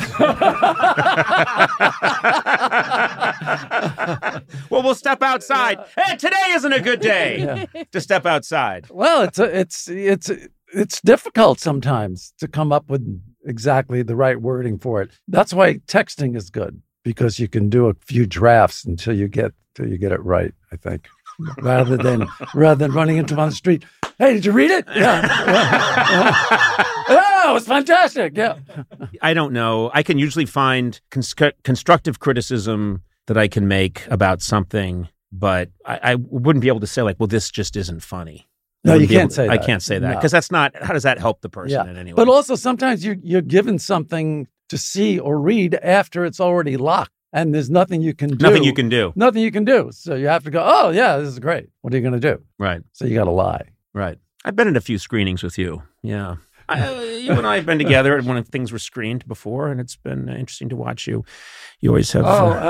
Well, we'll step outside. Hey, today isn't a good day to step outside. Well, it's difficult sometimes to come up with exactly the right wording for it. That's why texting is good, because you can do a few drafts until you get it right, I think. Rather than running into them on the street. Hey, did you read it? Yeah. Oh, it was fantastic. Yeah. I don't know. I can usually find constructive criticism that I can make about something, but I wouldn't be able to say like, well, this just isn't funny. No, you can't say that. I can't say that because that's not, how does that help the person in any way? But also sometimes you're given something to see or read after it's already locked. And there's nothing you can do. Nothing you can do. Nothing you can do. So you have to go, oh, yeah, this is great. What are you going to do? Right. So you got to lie. Right. I've been in a few screenings with you. Yeah. You and I have been together when things were screened before, and it's been interesting to watch you. You always have.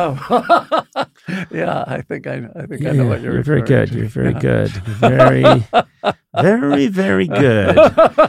Yeah, I think I know what you're very good. to. You're very good. Very, very, very good.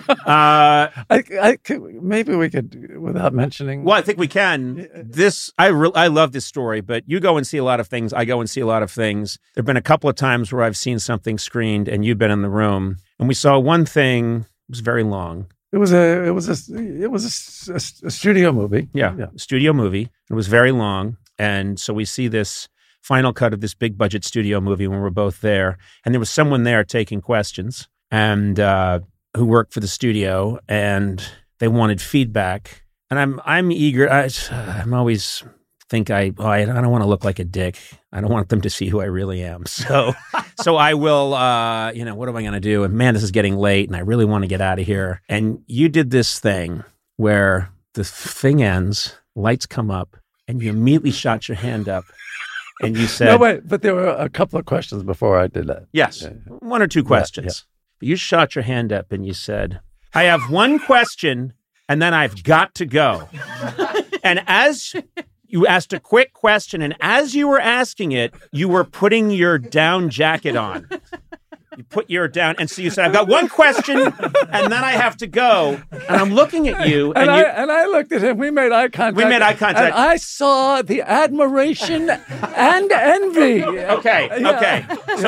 Maybe we could, without mentioning. Well, I think we can. I love this story, but you go and see a lot of things. I go and see a lot of things. There have been a couple of times where I've seen something screened, and you've been in the room, and we saw one thing. It was very long. It was a studio movie. Yeah, studio movie. It was very long, and so we see this final cut of this big budget studio movie when we're both there, and there was someone there taking questions, and who worked for the studio, and they wanted feedback, and I'm eager. I'm always think I don't want to look like a dick. I don't want them to see who I really am. So I will, what am I going to do? And man, this is getting late and I really want to get out of here. And you did this thing where the thing ends, lights come up, and you immediately shot your hand up and you said... No, wait, but there were a couple of questions before I did that. Yes, one or two questions. Yeah. But you shot your hand up and you said, I have one question and then I've got to go. And as... You asked a quick question, and as you were asking it, you were putting your down jacket on. You put your down. And so you said, I've got one question and then I have to go. And I'm looking at you. And I looked at him. We made eye contact. And I saw the admiration and envy. Okay.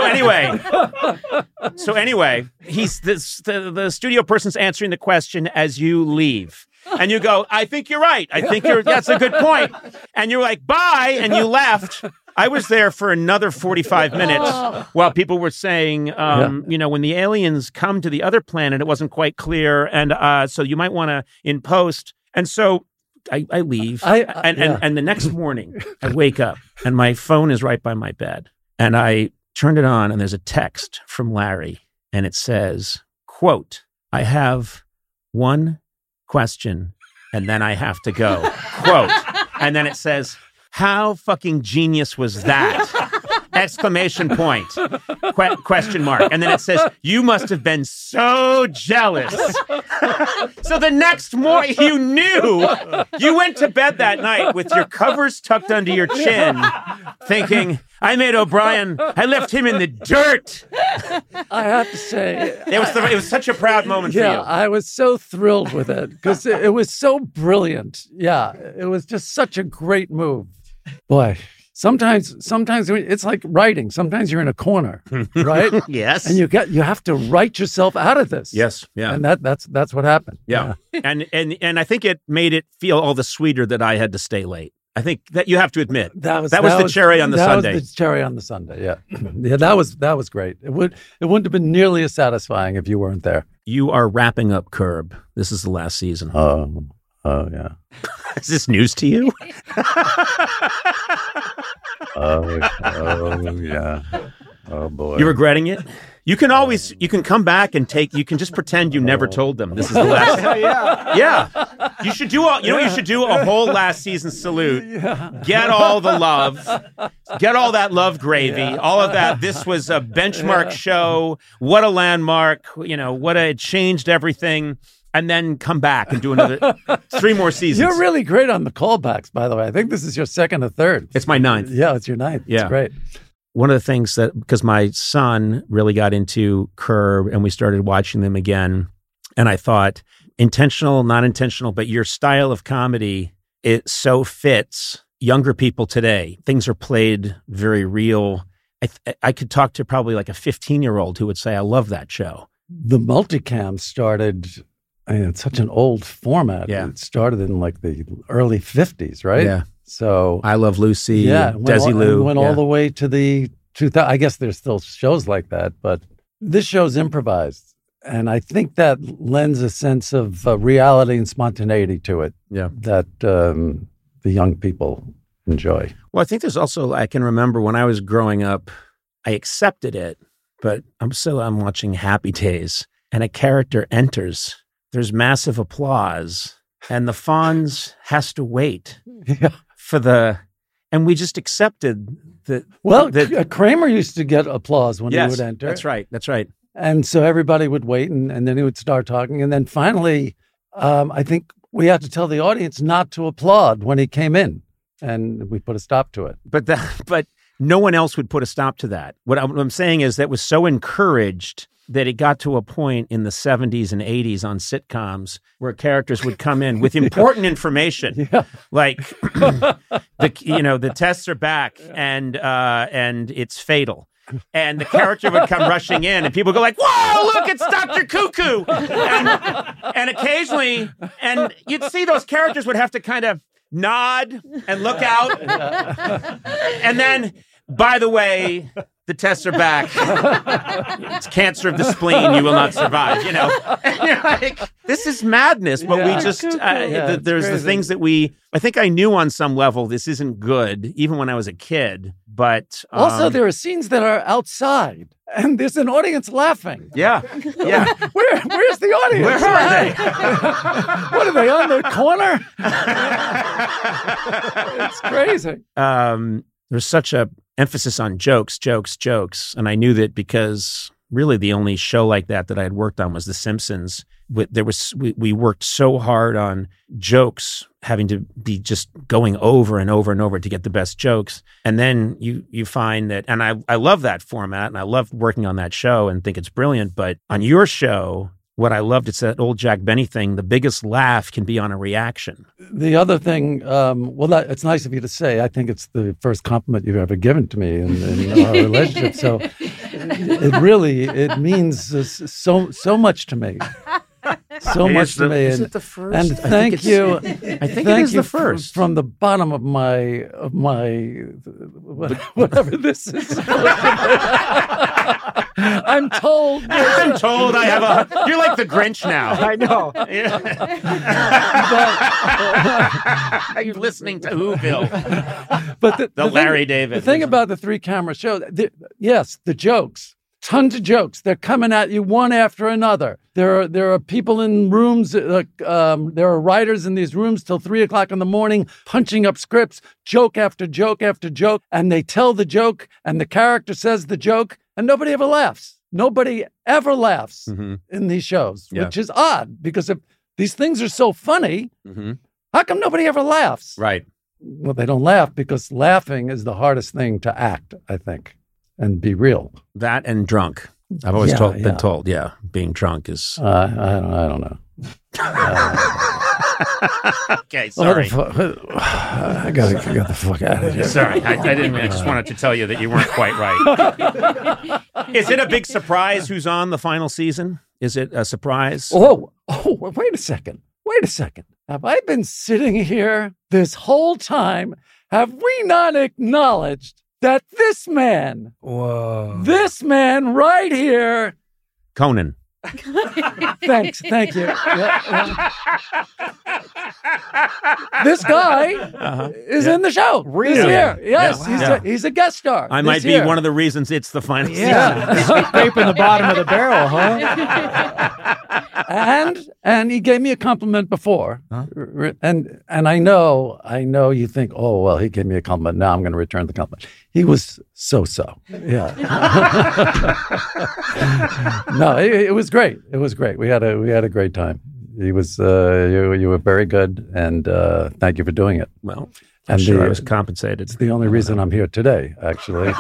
So anyway, he's the studio person's answering the question as you leave. And you go, I think you're right. That's a good point. And you're like, bye. And you left. I was there for another 45 minutes while people were saying, when the aliens come to the other planet, it wasn't quite clear. And so you might want to in post. And so I leave. And the next morning I wake up and my phone is right by my bed. And I turned it on and there's a text from Larry. And it says, quote, I have one question and then I have to go, quote. And then it says, how fucking genius was that? Exclamation point. Question mark. And then it says, you must have been so jealous. So the next morning, you knew. You went to bed that night with your covers tucked under your chin, thinking, I made O'Brien. I left him in the dirt. I have to say, it was such a proud moment for you. Yeah, I was so thrilled with it because it was so brilliant. Yeah, it was just such a great move. Boy, sometimes it's like writing. Sometimes you're in a corner, right? Yes, and you have to write yourself out of this. Yes, yeah, and that's what happened. Yeah. and I think it made it feel all the sweeter that I had to stay late. I think that you have to admit that was the cherry on the sundae. That was the cherry on the sundae. Yeah, yeah, that was great. It wouldn't have been nearly as satisfying if you weren't there. You are wrapping up Curb. This is the last season. Oh yeah. Is this news to you? Oh yeah. Oh boy. You regretting it? You can come back and you can just pretend you never told them. This is the last. Yeah. You should do you should do a whole last season salute. Yeah. Get all the love. Get all that love gravy. Yeah. All of that. This was a benchmark show. What a landmark. It changed everything. And then come back and do another 3 more seasons. You're really great on the callbacks, by the way. I think this is your second or third. It's my 9th. Yeah, it's your 9th. Yeah. It's great. One of the things because my son really got into Curb and we started watching them again. And I thought, intentional, not intentional, but your style of comedy, it so fits younger people today. Things are played very real. I could talk to probably like a 15-year-old who would say, I love that show. The multicam started... it's such an old format. Yeah. It started in like the early 50s, right? Yeah. So I Love Lucy, Desi Lou. Went all the way to the 2000. I guess there's still shows like that, but this show's improvised. And I think that lends a sense of reality and spontaneity to it. Yeah. That the young people enjoy. Well, I think there's also, I can remember when I was growing up, I accepted it, but I'm watching Happy Days and a character enters. There's massive applause, and the Fonz has to wait and we just accepted that. Well, Kramer used to get applause when he would enter. That's right. And so everybody would wait, and then he would start talking, and then finally, I think we had to tell the audience not to applaud when he came in, and we put a stop to it. But no one else would put a stop to that. What I'm saying is that was so encouraged that it got to a point in the 70s and 80s on sitcoms where characters would come in with important information, like the tests are back and it's fatal. And the character would come rushing in, and people go like, "Whoa! Look, it's Dr. Cuckoo!" And occasionally, and you'd see those characters would have to kind of nod and look out, and then, by the way, the tests are back. It's cancer of the spleen. You will not survive. And you're like, this is madness. But we just there's the things that I think I knew on some level this isn't good, even when I was a kid. But also, there are scenes that are outside, and there's an audience laughing. Yeah. Where's the audience? Where are they? What are they, on the corner? It's crazy. There's such a emphasis on jokes. And I knew that because really the only show like that I had worked on was The Simpsons. we worked so hard on jokes, having to be just going over and over and over to get the best jokes. And then you find that, and I love that format, and I love working on that show and think it's brilliant. But on your show, what I loved, it's that old Jack Benny thing. The biggest laugh can be on a reaction. The other thing, it's nice of you to say. I think it's the first compliment you've ever given to me in our relationship. So it means so much to me. So much to me. Is it the first? And thank you. I think it is the first. From the bottom of my whatever this is. I'm told I have you're like the Grinch now. I know. Are you listening to Whoville? But the Larry David. The thing about the 3-camera show, yes, the jokes. Tons of jokes. They're coming at you one after another. There are people in rooms. There are writers in these rooms till 3:00 in the morning, punching up scripts, joke after joke after joke, and they tell the joke, and the character says the joke, and nobody ever laughs. Nobody ever laughs in these shows, which is odd because if these things are so funny, how come nobody ever laughs? Right. Well, they don't laugh because laughing is the hardest thing to act, I think. And be real. That and drunk. I've always been told, being drunk is... I don't know. Okay, sorry. I gotta get the fuck out of here. Sorry, I didn't. I just wanted to tell you that you weren't quite right. Is it a big surprise who's on the final season? Is it a surprise? Oh, wait a second. Have I been sitting here this whole time? Have we not acknowledged that this man right here, Conan. Thank you. Yeah. This guy is in the show. Really? He's here. Yes, he's a guest star. I might be one of the reasons it's the final season. He's scraping the bottom of the barrel, huh? And he gave me a compliment before, and I know you think, oh well, he gave me a compliment. Now I'm going to return the compliment. He was so. Yeah. No, it was great. It was great. We had a great time. He was you were very good, and thank you for doing it. Well, I'm sure I was compensated. It's the only reason I'm here today, actually.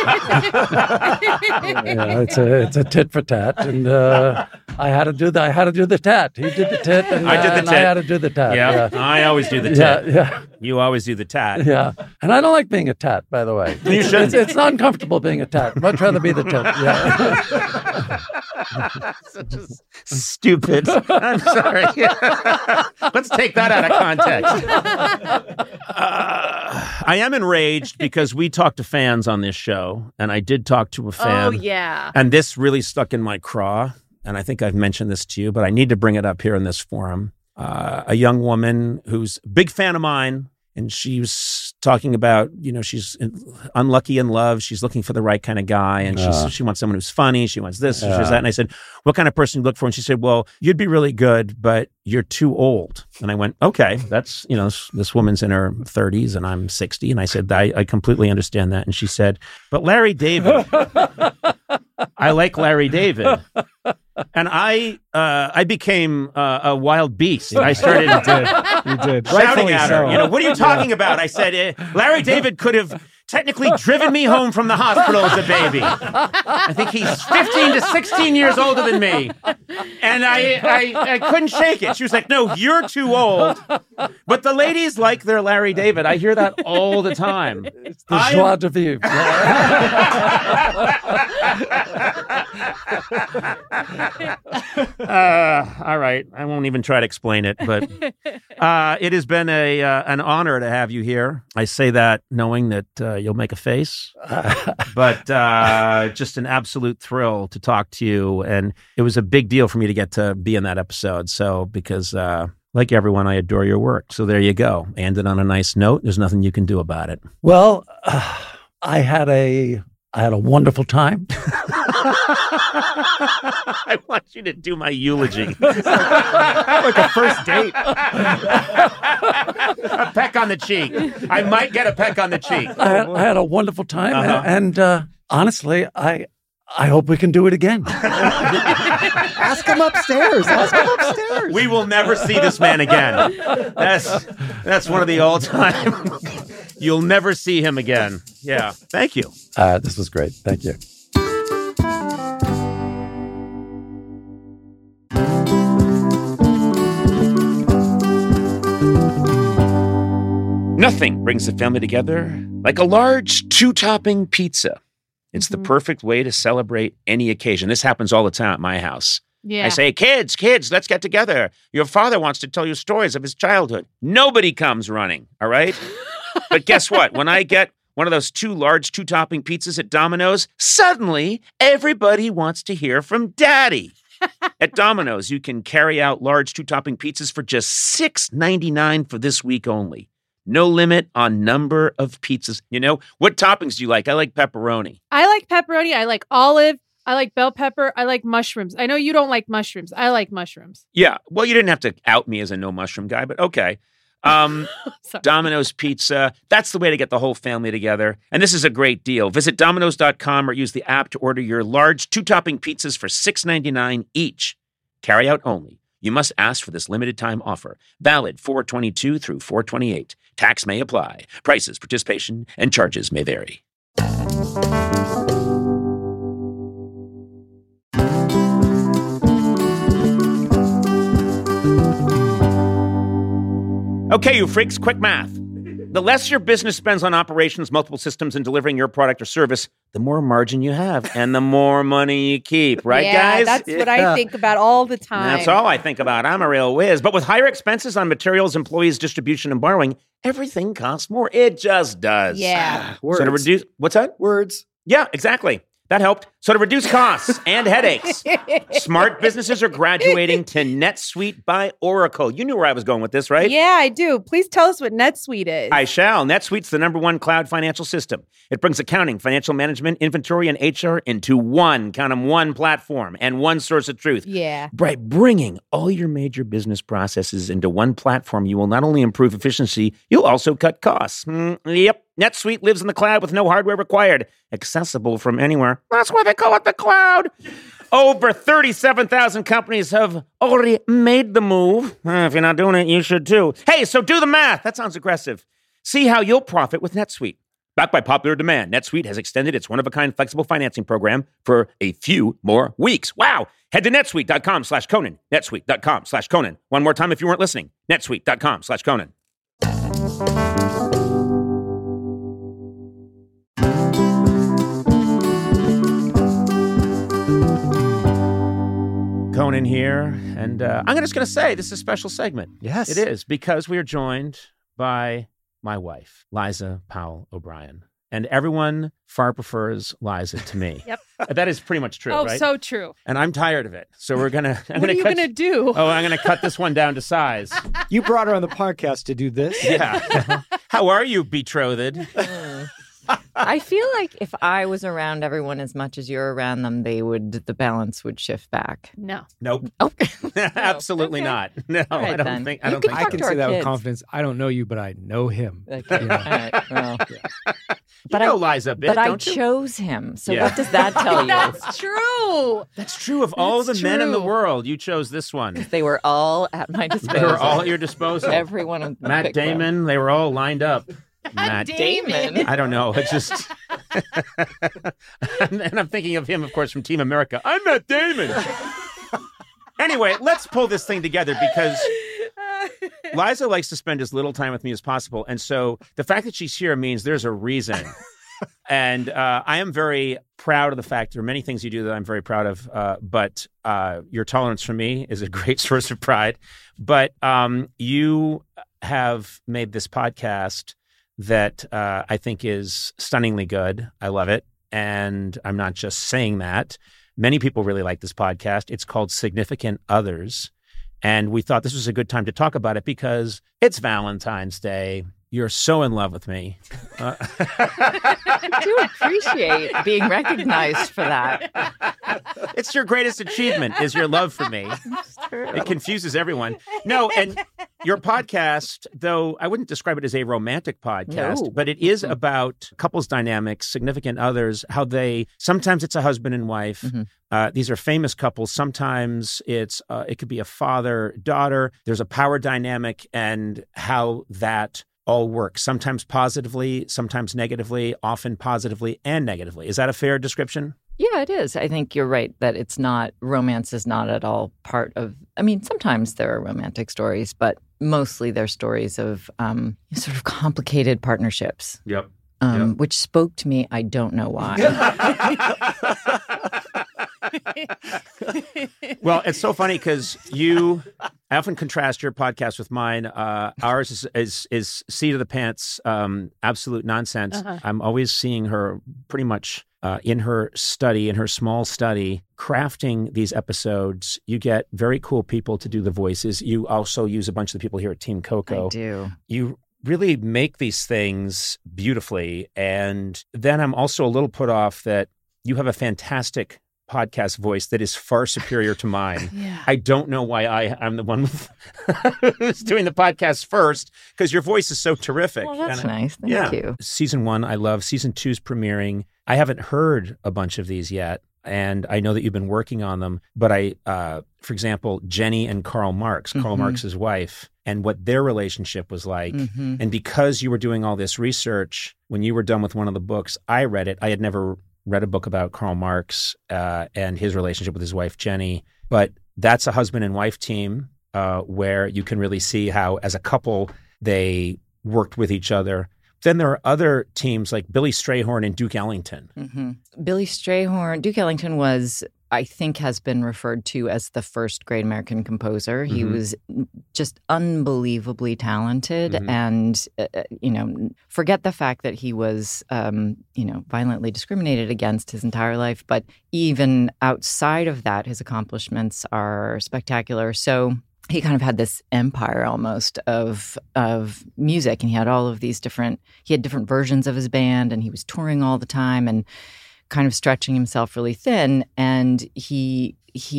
It's a tit for tat, and I had to do the tat. He did the tit, and I did the tit. I had to do the tat. Yeah, I always do the tat. Yeah. You always do the tat. Yeah, and I don't like being a tat, by the way. You shouldn't. It's not uncomfortable being a tat. I'd much rather be the tit. Yeah. Such a stupid. I'm sorry. Let's take that out of context. I am enraged because we talked to fans on this show, and I did talk to a fan. Oh, yeah. And this really stuck in my craw, and I think I've mentioned this to you, but I need to bring it up here in this forum. A young woman who's a big fan of mine, and she was talking about, she's unlucky in love. She's looking for the right kind of guy, and she wants someone who's funny. She wants this, she wants that. And I said, what kind of person do you look for? And she said, well, you'd be really good, but you're too old. And I went, okay, that's, this woman's in her 30s and I'm 60. And I said, I completely understand that. And she said, but Larry David, I like Larry David. And I became a wild beast. I started shouting at her. What are you talking about? I said, Larry David could have technically driven me home from the hospital as a baby. I think he's 15 to 16 years older than me. And I couldn't shake it. She was like, no, you're too old. But the ladies like their Larry David. I hear that all the time. It's the joie de vivre. All right. I won't even try to explain it, but it has been an honor to have you here. I say that knowing that you'll make a face, but just an absolute thrill to talk to you. And it was a big deal for me to get to be in that episode. So because like everyone, I adore your work. So there you go. I ended on a nice note. There's nothing you can do about it. Well, I had a wonderful time. I want you to do my eulogy. Like a first date. A peck on the cheek. I might get a peck on the cheek. I had a wonderful time. And honestly, I I hope we can do it again. Ask him upstairs. We will never see this man again. That's one of the all-time. You'll never see him again. Yeah. Thank you. This was great. Thank you. Nothing brings the family together like a large 2-topping pizza. It's the perfect way to celebrate any occasion. This happens all the time at my house. Yeah. I say, kids, let's get together. Your father wants to tell you stories of his childhood. Nobody comes running, all right? But guess what? When I get one of those 2 large 2-topping pizzas at Domino's, suddenly everybody wants to hear from Daddy. At Domino's, you can carry out large 2-topping pizzas for just $6.99 for this week only. No limit on number of pizzas. You know, what toppings do you like? I like pepperoni. I like pepperoni. I like olive. I like bell pepper. I like mushrooms. I know you don't like mushrooms. I like mushrooms. Yeah. Well, you didn't have to out me as a no mushroom guy, but okay. Domino's Pizza. That's the way to get the whole family together. And this is a great deal. Visit Domino's.com or use the app to order your large 2-topping pizzas for $6.99 each. Carry out only. You must ask for this limited time offer. Valid 4/22 through 4/28. Tax may apply. Prices, participation, and charges may vary. Okay, you freaks, quick math. The less your business spends on operations, multiple systems, and delivering your product or service, the more margin you have and the more money you keep. Right, guys? That's what I think about all the time. That's all I think about. I'm a real whiz. But with higher expenses on materials, employees, distribution, and borrowing, everything costs more. It just does. Yeah. Words. So to reduce, what's that? Words. Yeah, exactly. That helped. So to reduce costs and headaches, smart businesses are graduating to NetSuite by Oracle. You knew where I was going with this, right? Yeah, I do. Please tell us what NetSuite is. I shall. NetSuite's the #1 cloud financial system. It brings accounting, financial management, inventory, and HR into one platform and one source of truth. Yeah. By bringing all your major business processes into one platform, you will not only improve efficiency, you'll also cut costs. Yep. NetSuite lives in the cloud with no hardware required, accessible from anywhere. That's why they call it the cloud. Over 37,000 companies have already made the move. If you're not doing it, you should too. Hey, so do the math. That sounds aggressive. See how you'll profit with NetSuite. Backed by popular demand, NetSuite has extended its one-of-a-kind flexible financing program for a few more weeks. Wow. Head to netsuite.com/Conan. netsuite.com/Conan. One more time if you weren't listening. netsuite.com/Conan. Conan here, and I'm just going to say this is a special segment. Yes. It is, because we are joined by my wife, Liza Powell O'Brien. And everyone far prefers Liza to me. Yep. That is pretty much true, right? Oh, so true. And I'm tired of it. So we're going to... What are you going to do? Oh, I'm going to cut this one down to size. You brought her on the podcast to do this? Yeah. How are you, betrothed? I feel like if I was around everyone as much as you're around them, the balance would shift back. No. Nope. Oh. Absolutely not. No, right, I don't then. think. You I don't could think. I talk can to say our that with kids. confidence. I don't know you, but I know him. Okay. Yeah. All right. Well, But you know Liza a bit, but don't I you? chose him. So Yeah. what does that tell you? That's true. That's true. Of all the That's men in the true. world, you chose this one. They were all at my disposal. They were all at your disposal. Every one of them. Matt picked them. Damon, they were all lined up. Matt Damon. I don't know. It's just... and I'm thinking of him, of course, from Team America. I'm Matt Damon. Anyway, let's pull this thing together because Liza likes to spend as little time with me as possible. And so the fact that she's here means there's a reason. And I am very proud of the fact there are many things you do that I'm very proud of. But your tolerance for me is a great source of pride. But you have made this podcast that I think is stunningly good. I love it. And I'm not just saying that. Many people really like this podcast. It's called Significant Others. And we thought this was a good time to talk about it because it's Valentine's Day. You're so in love with me. I do appreciate being recognized for that. It's your greatest achievement is your love for me. It confuses everyone. No, Your podcast, though I wouldn't describe it as a romantic podcast, but it is about couples dynamics, significant others, how sometimes it's a husband and wife. These are famous couples. Sometimes it could be a father-daughter. There's a power dynamic and how that all works, sometimes positively, sometimes negatively, often positively and negatively. Is that a fair description? Yeah, it is. I think you're right that romance is not at all part of, sometimes there are romantic stories, but mostly they're stories of sort of complicated partnerships. Yep. Which spoke to me. I don't know why. Well, it's so funny because I often contrast your podcast with mine. Ours is seat of the pants, absolute nonsense. I'm always seeing her pretty much in her small study, crafting these episodes. You get very cool people to do the voices. You also use a bunch of the people here at Team Coco. I do. You really make these things beautifully. And then I'm also a little put off that you have a fantastic podcast voice that is far superior to mine. Yeah. I don't know why I'm the one who's doing the podcast first, because your voice is so terrific. Well, that's nice. Thank you. Season 1, I love. Season 2's premiering. I haven't heard a bunch of these yet, and I know that you've been working on them. But for example, Jenny and Karl Marx, Karl Marx's wife, and what their relationship was like. And because you were doing all this research, when you were done with one of the books, I read it. I had never read a book about Karl Marx and his relationship with his wife, Jenny. But that's a husband and wife team where you can really see how, as a couple, they worked with each other. Then there are other teams like Billy Strayhorn and Duke Ellington. Billy Strayhorn, Duke Ellington has been referred to as the first great American composer. He was just unbelievably talented, and forget the fact that he was violently discriminated against his entire life, but even outside of that, his accomplishments are spectacular. So he kind of had this empire almost of music, and he had all of these different versions of his band, and he was touring all the time and kind of stretching himself really thin. And he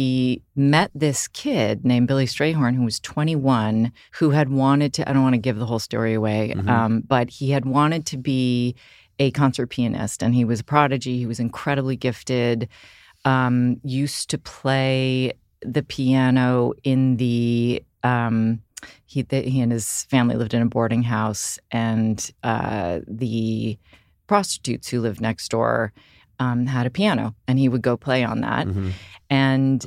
met this kid named Billy Strayhorn, who was 21, who had wanted to, I don't want to give the whole story away, but he had wanted to be a concert pianist, and he was a prodigy. He was incredibly gifted, used to play the piano in the he and his family lived in a boarding house, and the prostitutes who lived next door had a piano, and he would go play on that, and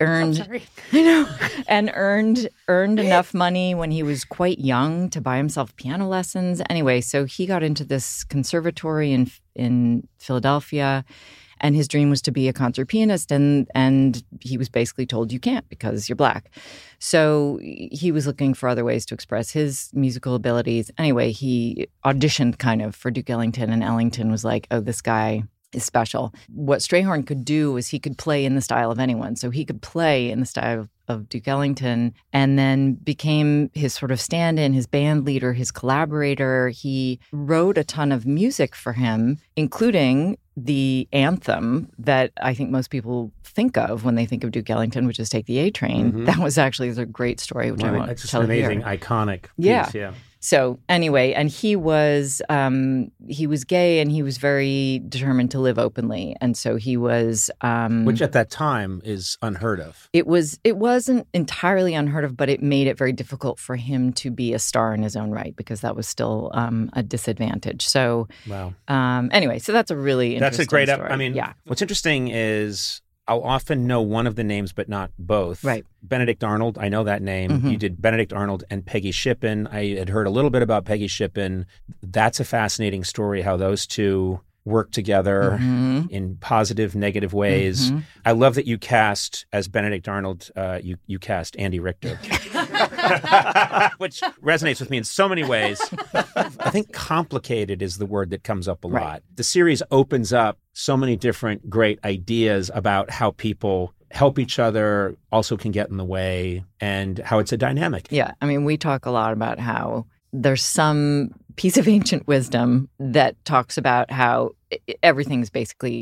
earned enough money when he was quite young to buy himself piano lessons. Anyway, so he got into this conservatory in Philadelphia. And his dream was to be a concert pianist, and he was basically told you can't because you're Black. So he was looking for other ways to express his musical abilities. Anyway, he auditioned kind of for Duke Ellington, and Ellington was like, oh, this guy is special. What Strayhorn could do was he could play in the style of anyone. So he could play in the style of Duke Ellington, and then became his sort of stand-in, his band leader, his collaborator. He wrote a ton of music for him, including the anthem that I think most people think of when they think of Duke Ellington, which is Take the A Train. That was actually a great story, which I won't That's just tell an amazing, here. iconic piece. Yeah. So anyway, and he was gay, and he was very determined to live openly, and so he was, which at that time is unheard of. It wasn't entirely unheard of, but it made it very difficult for him to be a star in his own right, because that was still a disadvantage. So wow. Anyway, so that's a really interesting That's a great. story. What's interesting is I'll often know one of the names, but not both. Right. Benedict Arnold, I know that name. You did Benedict Arnold and Peggy Shippen. I had heard a little bit about Peggy Shippen. That's a fascinating story, how those two work together in positive, negative ways. I love that you cast, as Benedict Arnold, you cast Andy Richter, which resonates with me in so many ways. I think complicated is the word that comes up a lot. The series opens up so many different great ideas about how people help each other, also can get in the way, and how it's a dynamic. Yeah. I mean, we talk a lot about how there's some piece of ancient wisdom that talks about how everything's basically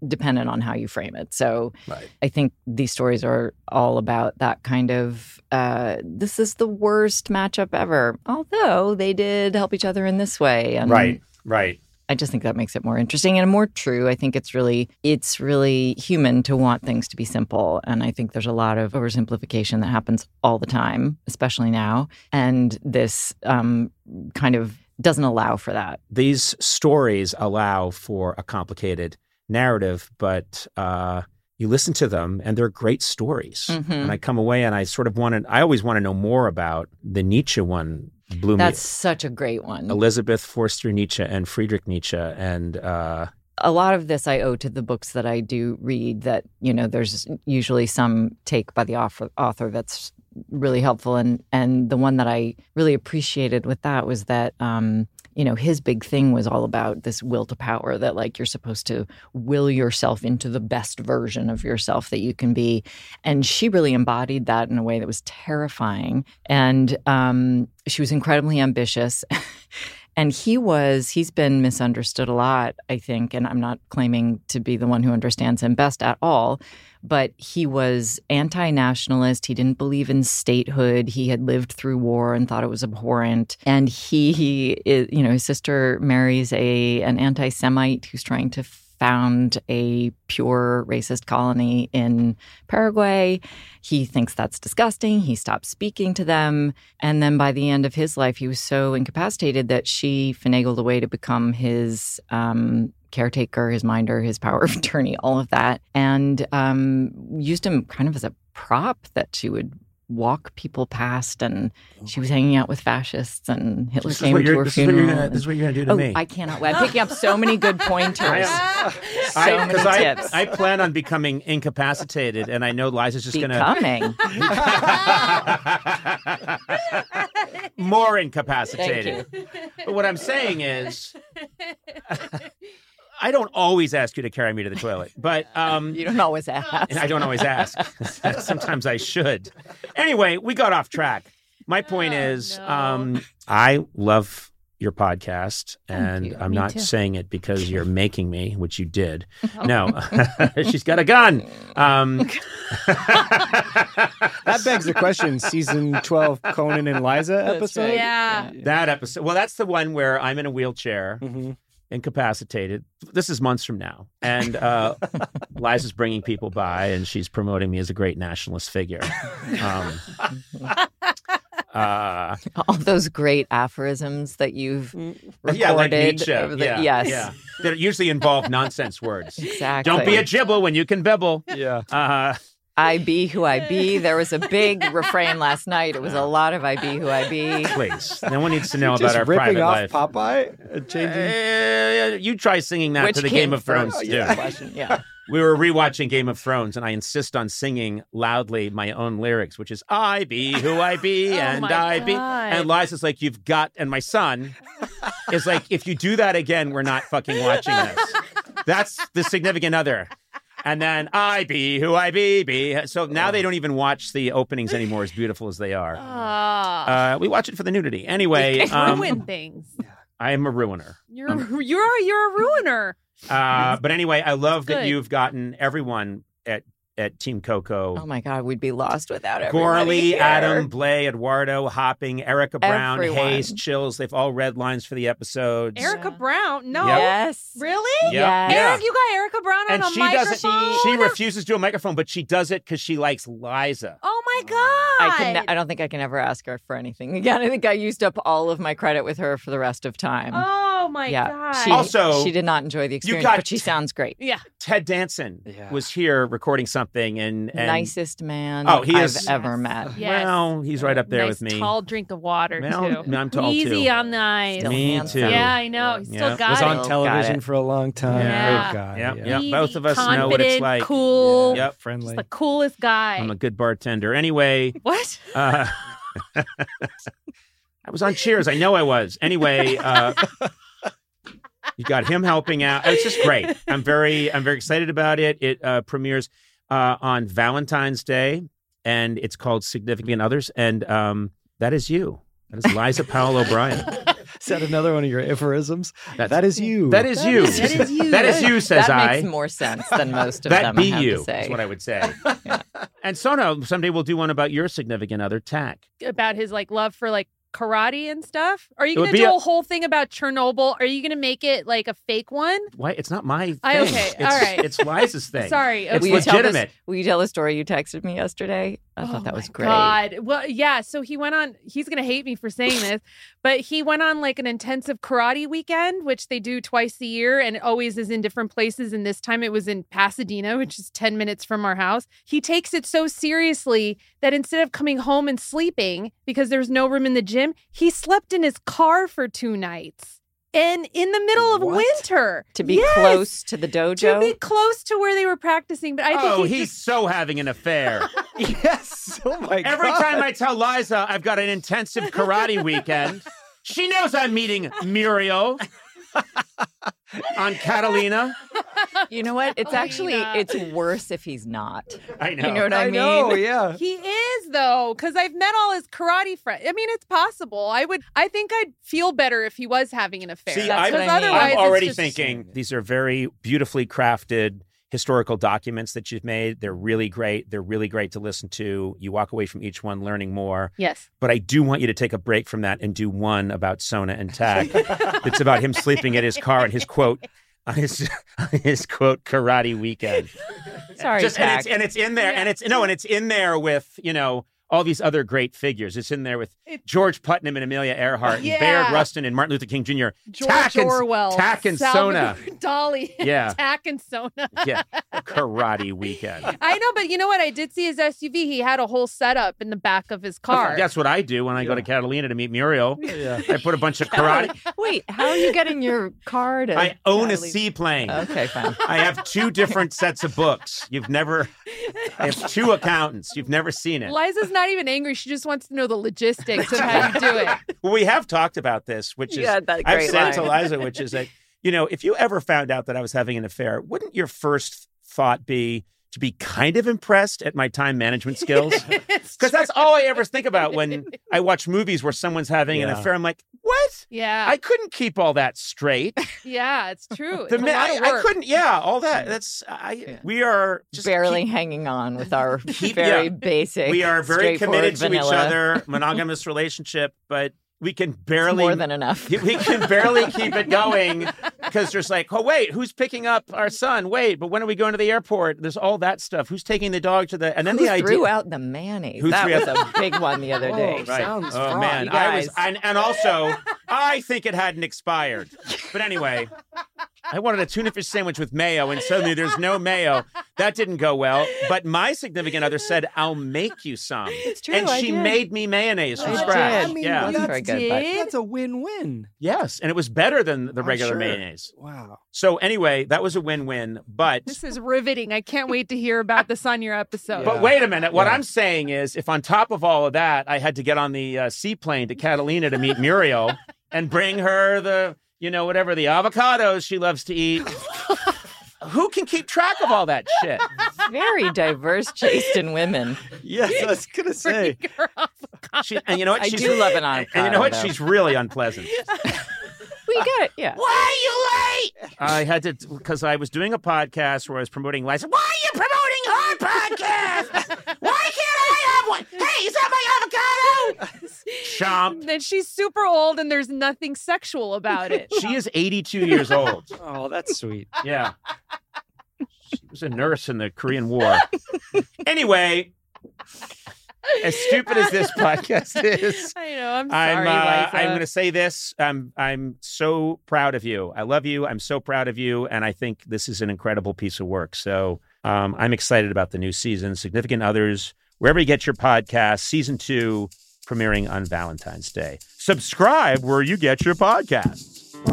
dependent on how you frame it. So Right. I think these stories are all about that kind of, this is the worst matchup ever, although they did help each other in this way. And Right. I just think that makes it more interesting and more true. I think it's really human to want things to be simple. And I think there's a lot of oversimplification that happens all the time, especially now. And this kind of doesn't allow for that. These stories allow for a complicated narrative, but you listen to them and they're great stories. Mm-hmm. And I come away and I always want to know more about the Nietzsche one. Blew That's me. such a great one. Elizabeth Forster Nietzsche and Friedrich Nietzsche. And a lot of this I owe to the books that I do read that, there's usually some take by the author that's really helpful. And the one that I really appreciated with that was that, his big thing was all about this will to power, that like you're supposed to will yourself into the best version of yourself that you can be. And she really embodied that in a way that was terrifying. And she was incredibly ambitious. And he's been misunderstood a lot, I think, and I'm not claiming to be the one who understands him best at all, but he was anti-nationalist. He didn't believe in statehood. He had lived through war and thought it was abhorrent. And his sister marries an anti-Semite who's trying to found a pure racist colony in Paraguay. He thinks that's disgusting. He stops speaking to them. And then by the end of his life, he was so incapacitated that she finagled a way to become his caretaker, his minder, his power of attorney, all of that, and used him kind of as a prop that she would walk people past, and she was hanging out with fascists, and Hitler came to her funeral. This is what you're going to do to me. I cannot wait. I'm picking up so many good pointers. Many tips. I plan on becoming incapacitated, and I know Liza's just going to... Becoming. More incapacitated. But what I'm saying is... I don't always ask you to carry me to the toilet, but... you don't always ask. And I don't always ask. Sometimes I should. Anyway, we got off track. My point is, I love your podcast, and I'm not saying it because you're making me, which you did. Oh. No, she's got a gun. That begs the question, season 12 Conan and Liza episode? Right. Yeah. That episode. Well, that's the one where I'm in a wheelchair. Mm-hmm. Incapacitated. This is months from now. And Liza's bringing people by, and she's promoting me as a great nationalist figure. All those great aphorisms that you've recorded. Yeah, like Nietzsche. Yes. Yeah. That usually involve nonsense words. Exactly. Don't be a gibble when you can bibble. Yeah. I be who I be. There was a big refrain last night. It was a lot of I be who I be. Please. No one needs to know about our private life. Just ripping off Popeye? You try singing that to the Game of Thrones, too. Yeah. We were rewatching Game of Thrones, and I insist on singing loudly my own lyrics, which is I be who I be, and I be. And Liza's like, you've got, and my son is like, if you do that again, we're not fucking watching this. That's the significant other. And then I be who I be. So now they don't even watch the openings anymore, as beautiful as they are. We watch it for the nudity. Anyway. Ruin things. I am a ruiner. You're a ruiner. But anyway, I love that you've gotten everyone at Team Coco. Oh my God, we'd be lost without everybody. Gorley, here. Adam, Blay, Eduardo, Hopping, Erica Brown, Everyone. Hayes, Chills. They've all read lines for the episodes. Erica Brown? No. Yep. Yes. Really? Yep. Yes. Eric, you got Erica Brown on And a she microphone? she refuses to do a microphone, but she does it because she likes Liza. Oh my God. I don't think I can ever ask her for anything again. I think I used up all of my credit with her for the rest of time. Oh my God. Also, she did not enjoy the experience, but she sounds great. Yeah. Ted Danson was here recording something, and nicest man I've ever met. Yes. Well, he's right up there nice, with me. Tall drink of water Well, too. I'm tall Easy too. on the eyes. Still Me handsome. too. Yeah, I know. He still got Was it. on television Got it. for a long time. Yeah. Great guy. Yep. Easy, Both of us know confident, what it's like. Cool. Yep. Friendly. Just the coolest guy. I'm a good bartender. Anyway. What? I was on Cheers. I know I was. Anyway, you got him helping out. It's just great. I'm very excited about it. It premieres on Valentine's Day, and it's called Significant Others. And that is you. That is Liza Powell O'Brien. Is that another one of your aphorisms? That is you. That is you. That is you. That is you, says that I. That makes more sense than most of that them, be I have you, to say. is what I would say. And Sona, someday we'll do one about your significant other, Tak. About his love for karate and stuff? Are you going to do a whole thing about Chernobyl? Are you going to make it a fake one? Why? It's not my thing. Okay, all right. It's Liza's thing. Sorry. It's legitimate. Will you tell the story you texted me yesterday? I thought that was great. God. Well, yeah. So he went on, he's going to hate me for saying this, but he went on an intensive karate weekend, which they do twice a year and it always is in different places. And this time it was in Pasadena, which is 10 minutes from our house. He takes it so seriously that instead of coming home and sleeping because there's no room in the gym, he slept in his car for 2 nights. And in the middle of winter. To be close to the dojo? To be close to where they were practicing. But I think he's so having an affair. Yes. Oh, my God. Every time I tell Liza I've got an intensive karate weekend, she knows I'm meeting Muriel on Catalina. You know what? It's it's worse if he's not. I know. You know what I mean? know, yeah. He is, though, because I've met all his karate friends. I mean, it's possible. I think I'd feel better if he was having an affair. See, otherwise I'm already it's just... thinking these are very beautifully crafted historical documents that you've made. They're really great. They're really great to listen to. You walk away from each one learning more. Yes. But I do want you to take a break from that and do one about Sona and Tak. It's about him sleeping at his car and his quote, his quote, karate weekend. Sorry, Tak. And it's in there. Yeah. And it's in there with, all these other great figures. It's in there with George Putnam and Amelia Earhart and Bayard Rustin and Martin Luther King Jr. George Orwell. Tak and Sona. Dali. Yeah. Tak and Sona. Yeah. Karate weekend. I know, but you know what? I did see his SUV. He had a whole setup in the back of his car. That's what I do when I go to Catalina to meet Muriel. Yeah. I put a bunch of karate. Wait, how are you getting your car to I own a seaplane. Okay, fine. I have 2 different sets of books. I have 2 accountants. You've never seen it. Liza's not even angry. She just wants to know the logistics of how you do it. Well, we have talked about this, which is, I've said it to Liza, which is that, if you ever found out that I was having an affair, wouldn't your first thought be to be kind of impressed at my time management skills? Because that's all I ever think about when I watch movies where someone's having an affair. I'm like, what? Yeah. I couldn't keep all that straight. Yeah, it's true. I couldn't. Yeah, all that. We are just barely hanging on with our very basic. We are very committed to vanilla. each other, monogamous relationship, but we can barely more than enough. We can barely keep it going because there's wait, who's picking up our son? Wait, but when are we going to the airport? There's all that stuff. Who's taking the dog to the? And then Who the idea threw out the mayonnaise. That was a big one the other day. Right. Sounds oh fraud. man, Guys. and also I think it hadn't expired. But anyway, I wanted a tuna fish sandwich with mayo, and suddenly there's no mayo. That didn't go well. But my significant other said, "I'll make you some." It's true. And she made me mayonnaise from scratch. Did. Yeah, Wasn't very good, but That's a win-win. yes, and it was better than the regular mayonnaise. Wow. So anyway, that was a win-win. But This is riveting. I can't wait to hear about this on your episode. But wait a minute. What I'm saying is, if on top of all of that, I had to get on the seaplane to Catalina to meet Muriel and bring her the, whatever, the avocados she loves to eat. Who can keep track of all that shit? very diverse taste in women. Yes, I was going to say. And you know what? I do love an avocado. And you know what? though. She's really unpleasant. We get it, yeah. Why are you late? I had to, because I was doing a podcast where I was promoting Liza. Why are you promoting her podcast? Why can't I have one? Hey, is that my avocado? Chomp. Then she's super old and there's nothing sexual about it. She is 82 years old. Oh, that's sweet. Yeah. She was a nurse in the Korean War. Anyway, as stupid as this podcast is, I know. I'm sorry, Liza. I'm going to say this. I'm so proud of you. I love you. I'm so proud of you. And I think this is an incredible piece of work. So I'm excited about the new season. Significant Others, wherever you get your podcast, season 2, premiering on Valentine's Day. Subscribe where you get your podcasts.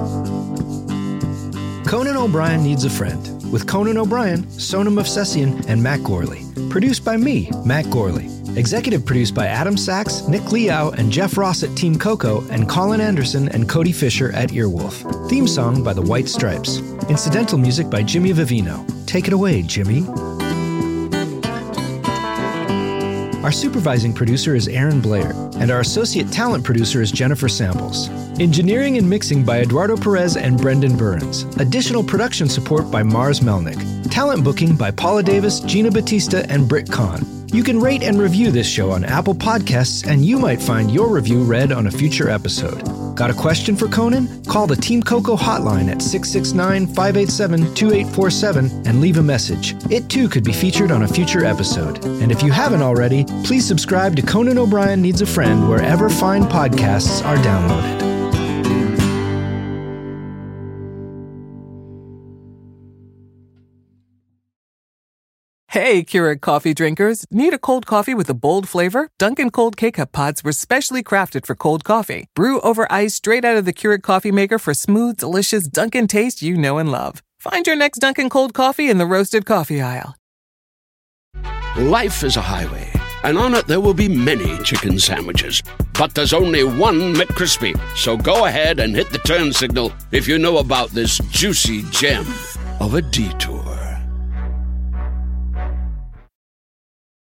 Conan O'Brien Needs a Friend, with Conan O'Brien, Sona Movsesian, and Matt Gorley. Produced by me, Matt Gorley. Executive produced by Adam Sachs, Nick Liao, and Jeff Ross at Team Coco, and Colin Anderson and Cody Fisher at Earwolf. Theme song by The White Stripes. Incidental music by Jimmy Vivino. Take it away, Jimmy. Our supervising producer is Aaron Blair, and our associate talent producer is Jennifer Samples. Engineering and mixing by Eduardo Perez and Brendan Burns. Additional production support by Mars Melnick. Talent booking by Paula Davis, Gina Batista, and Britt Kahn. You can rate and review this show on Apple Podcasts, and you might find your review read on a future episode. Got a question for Conan? Call the Team Coco hotline at 669-587-2847 and leave a message. It too could be featured on a future episode. And if you haven't already, please subscribe to Conan O'Brien Needs a Friend wherever fine podcasts are downloaded. Hey, Keurig coffee drinkers. Need a cold coffee with a bold flavor? Dunkin' Cold K-Cup pods were specially crafted for cold coffee. Brew over ice straight out of the Keurig coffee maker for smooth, delicious Dunkin' taste you know and love. Find your next Dunkin' Cold coffee in the roasted coffee aisle. Life is a highway, and on it there will be many chicken sandwiches. But there's only one McCrispy. So go ahead and hit the turn signal if you know about this juicy gem of a detour.